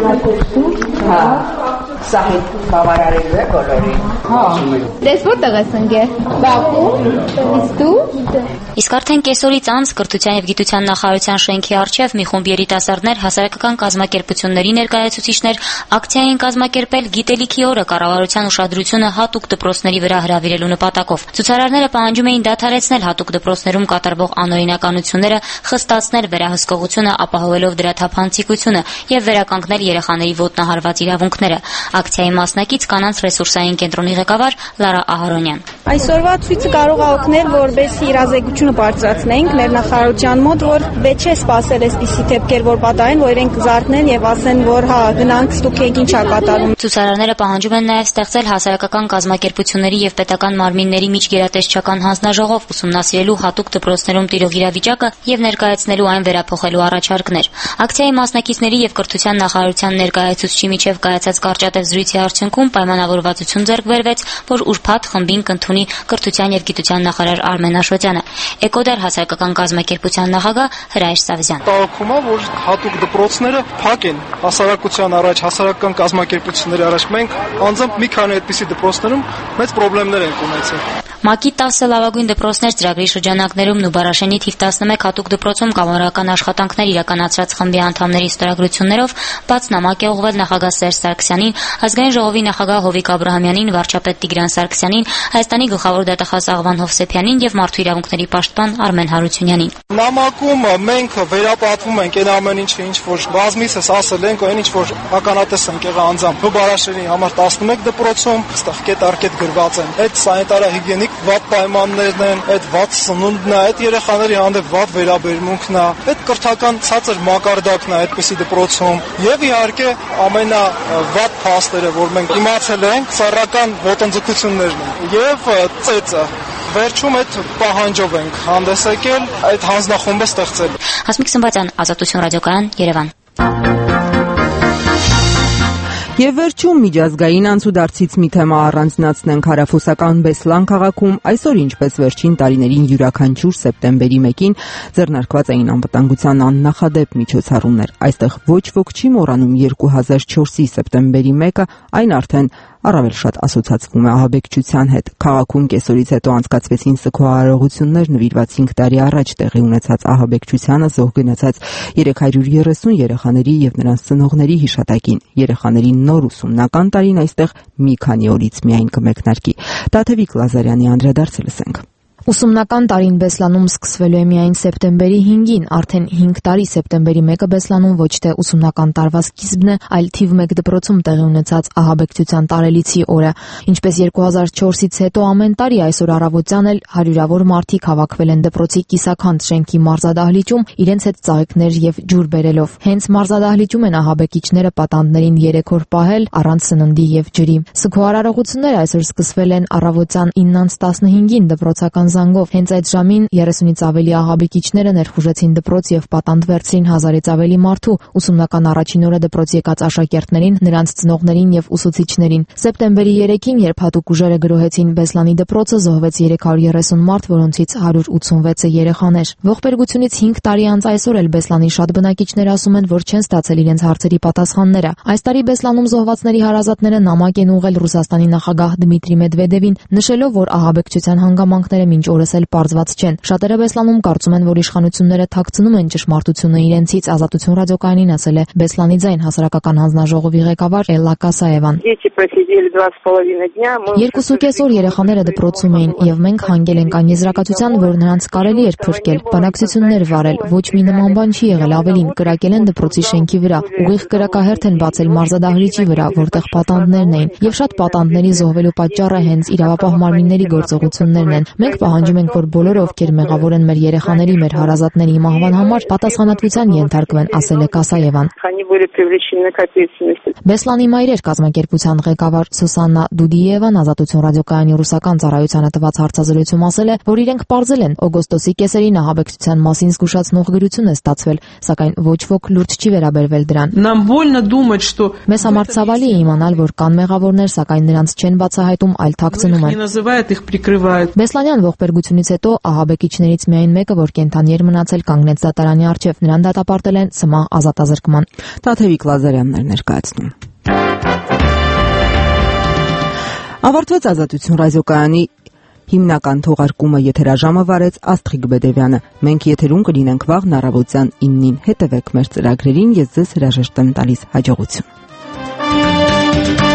Հա, սա հետ խաղարարելու է բոլորին։ Հա։ Դες որտեղ ես ընկել։ Բաքվում։ Իսկ դու։ Իսկ արդեն կեսօրից անց Կրթության եւ գիտության նախարարության շենքի առջև մի խումբ երիտասարդներ, հասարակական կազմակերպությունների ներկայացուցիչներ ակցիա են կազմակերպել գիտելիքի օրը կառավարության ուշադրությունը հատուկ դպրոցների վրա հրավիրելու նպատակով։ Ցուցարարները պահանջում էին դադարեցնել հատուկ դպրոցներում կատարվող անօրինականությունները, խստացնել վերահսկողությունը, ապահովելով դրա թափանցիկությունը եւ վերականգնել երեխաների ոտնահարված իրավունքները։ Ակցիայի մասնակից կանանց ռեսուրսային կենտրոնի ղեկավար Լարա Ահարոնյան։ Այսօրվա ցույցը կարող է օգնել, որբեսի իրազեկությունը բարձրացնենք մեր նախարարության մոտ, որ պետք չէ սпасել այսպիսի դեպքեր, որ պատահեն, որ իրենք զարթնեն եւ ասեն, որ հա գնանք ստուգ եք ինչա կատարում։ Ցուցարարները պահանջում են նաեւ ստեղծել հասարակական կազմակերպությունների եւ պետական մարմինների միջգերատեսչական հանձնաժողով, ուսումնասիրելու հատուկ դպրոցներում տիրող իրավիճակը եւ ներկայացնելու այն վերափոխելու առաջարկներ։ Ակցիայի մասնակիցների եւ Կրթության նախարարության ներկայացուցչի միջև կայացած կարճատև զրույցի արդյունքում պայմանավորվածություն ձեռք բերվեց, որ ուրբաթ խմբին կընդունի Կրթության եւ գիտության նախարար Արմեն Աշոտյանը։ Էկոդար հասարակական կազմակերպության նախագահ Հրայր Սավզյան։ Տաղոքում է, որ հատուկ դպրոցները փակ են հասարակության առաջ, հասարակական կազմակերպությունների առաջ։ Մենք անձամբ մի քանի այդպիսի դպրոցներում մեծ խնդիրներ ենք ունեցել։ ՄԱԿ-ի տասը լավագույն դպրոցներ ծրագրի շրջանակներում Նուբարաշենի թիվ տասնմեկ հատուկ դպրոցում կամավորական աշխատանքներ իրականացրած խմբի անդամների ստորագրություններով բաց նամակ է ուղղվել նախագահ Սերժ Սարգսյանին, ազգային ժողովի նախագահ Հովիկ Աբրահամյանին, վարչապետ Տիգրան Սարգսյանին, Հայաստանի գլխավոր դատախազ Աղվան Հովսեփյանին եւ մարդու իրավունքների պաշտպան Արմեն Հարությունյանին։ Նամակում մենք վերապատվում ենք այն ամեն ինչը, ինչ որ բազմիցս ասել ենք, այն ինչ որ ականատես ենք եղել անձամբ։ Նուբարաշենի համար տասնմեկ դպրոցում ստեղ կետ առկետ գրված են։ Այդ սանիտարահիգիենիկ վատ պայմաններն են, այդ վատ սնունդն է, այդ երեխաների հանդեպ վատ վերաբերմունքն է, այդ կրթական ցածր մակարդակն է այդպիսի դպրոցում եւ իհարկե ամենավատ փաստերը, որ մենք իմացել ենք, սեռական ոտնձգություններն են եւ ծեծը։ Վերջում այդ պահանջով ենք հանդես եկել, այդ հանձնախումբը ստեղծել։ Հասմիկ Սմբատյան, Ազատություն ռադիոկայան, Երևան։ Եվ վերջում միջազգային անցուդարձից մի թեմա առանձնացնենք հարավուսական Բեսլան քաղաքում այսօր ինչպես վերջին տարիներին յուրաքանչյուր սեպտեմբերի մեկին ձեռնարկված էին անվտանգության աննախադեպ միջոցառումներ։ Այստեղ ոչ ոք չի մոռանում երկու հազար չորսի սեպտեմբերի մեկը, այն արդեն առավել շատ ասոցացվում է ահաբեկչության հետ։ Քաղաքում կեսօրից հետո անցկացվեցին սգոհարարողություններ նվիրված հինգ տարի առաջ տեղի ունեցած ահաբեկչությանը զոհ գնացած երեք հարյուր երեսուն երեխաների եւ նրանց ծնողների հիշատակին։ Երեխաների նոր ուսումնական տարին այստեղ մի քանի օրից միայն կմեկնարկի։ Տաթևիկ Լազարյանի անդրադարձը լսենք։ Ուսումնական տարին Բեսլանում սկսվելու է միայն սեպտեմբերի հինգին, արդեն հինգ տարի սեպտեմբերի մեկը Բեսլանում ոչ թե ուսումնական տարվա սկիզբն է, այլ թիվ մեկ դպրոցում տեղի ունեցած ահաբեկչության տարելիցի օրը։ Ինչպես երկու հազար չորսից հետո ամեն տարի այսօր առավոտյան էլ հարյուրավոր մարդիկ հավաքվել են դպրոցի կիսաքանդ շենքի մարզադահլիճում իրենց հետ ծաղիկներ եւ ջուր բերելով։ Հենց մարզադահլիճում են ահաբեկիչները պատանդներին երեք օր պահել առանց սննդի եւ ջրի։ Սգոհարարողությունները այսօր սկսվել են առավոտյան իննից տասնհինգին դպրոցական զանգով։ Հենց այդ ժամին երեսունից ավելի ահաբեկիչները ներխուժեցին դպրոց եւ պատանդ վերցրին հազարից ավելի մարդու։ Ուսումնական առաջին օրը դպրոց եկած աշակերտներին, նրանց ծնողներին եւ ուսուցիչներին։ Սեպտեմբերի երեքին, երբ հատուկ ուժերը գրոհեցին Բեսլանի դպրոցը, զոհվեց երեք հարյուր երեսուն մարդ, որոնցից հարյուր ութսունվեցը երեխաներ։ Ողբերգությունից հինգ տարի անց այսօր էլ Բեսլանի շատ բնակիչներ ասում են, որ չեն ստացել իրենց հարցերի պատասխանները։ Այս տարի Բեսլանում զոհվածների հարազատները նամակ են ուղղել Ռուսաստանի նախագահ Դմիտրի Մեդվեդևին, նշելով, որ ահաբեկչության հանգամանքները մինչ օրս էլ պարզված չեն։ Շատերը Բեսլանում կարծում են, որ իշխանությունները թաքցնում են ճշմարտությունը իրենցից, Ազատություն ռադիոկայանին ասել է Բեսլանի ձայն հասարակական հանձնաժողովի ղեկավար Էլլա Կասաևան։ Երկուսուկես օր երեխաները դպրոցում էին, եւ մենք հանգել ենք այն եզրակացության, որ նրանց կարելի էր փրկել, բանակցություններ վարել, ոչ մի նման բան չի եղել, ավելին կրակել են դպրոցի շենքի վրա, ուղիղ կրակահերթ են բացել մարզադահլիճի վրա, որտեղ պատանդներն էին, եւ շատ պատանդների զոհվելու պատճառը հենց իրավապահ մարմինների գործողություններն են։ Մենք պահանջում ենք, որ բոլորը, ովքեր մեղավոր են մեր երեխաների, մեր հարազատների մահվան համար, պատասխանատվության ենթարկվեն, ասել է Կասաևան։ Բեսլանի մայրեր կազմակերպության ղեկավար Սուսաննա Դուդիևան Ազատություն ռադիոկայանի ռուսական ծառայությանը տված հարցազրույցում ասել է, որ իրենք պարզել են օգոստոսի կեսերին ահաբեկչության մասին զգուշացնող գրություն է ստացվել, սակայն ոչ ոք լուրջ չի վերաբերվել դրան։ Մեզ համար ցավալի է իմանալ, որ կան մեղավորներ, սակայն նրանց չեն բացահայտում, այլ թաքցնում են։ Բեսլանյան ողբերգությունից հետո ահաբեկիչներից միայն մեկը, որ կենդանի էր մնացել, կանգնեց դատարանի առջև, նրան դատապարտել են սմահ ազատազրկման։ Տաթևիկ Լազարյանն էր ներկայացնում։ Ավարտվեց Ազատություն ռադիոկայանի հիմնական թողարկումը, եթերաժամը վարեց Աստղիկ Բեդևյանը։ Մենք եթերում կլինենք վաղն առավոտյան իննին։ Հետևեք մեր ծրագրերին, ես ձեզ հրաժեշտ եմ տալիս։ Հաջողություն։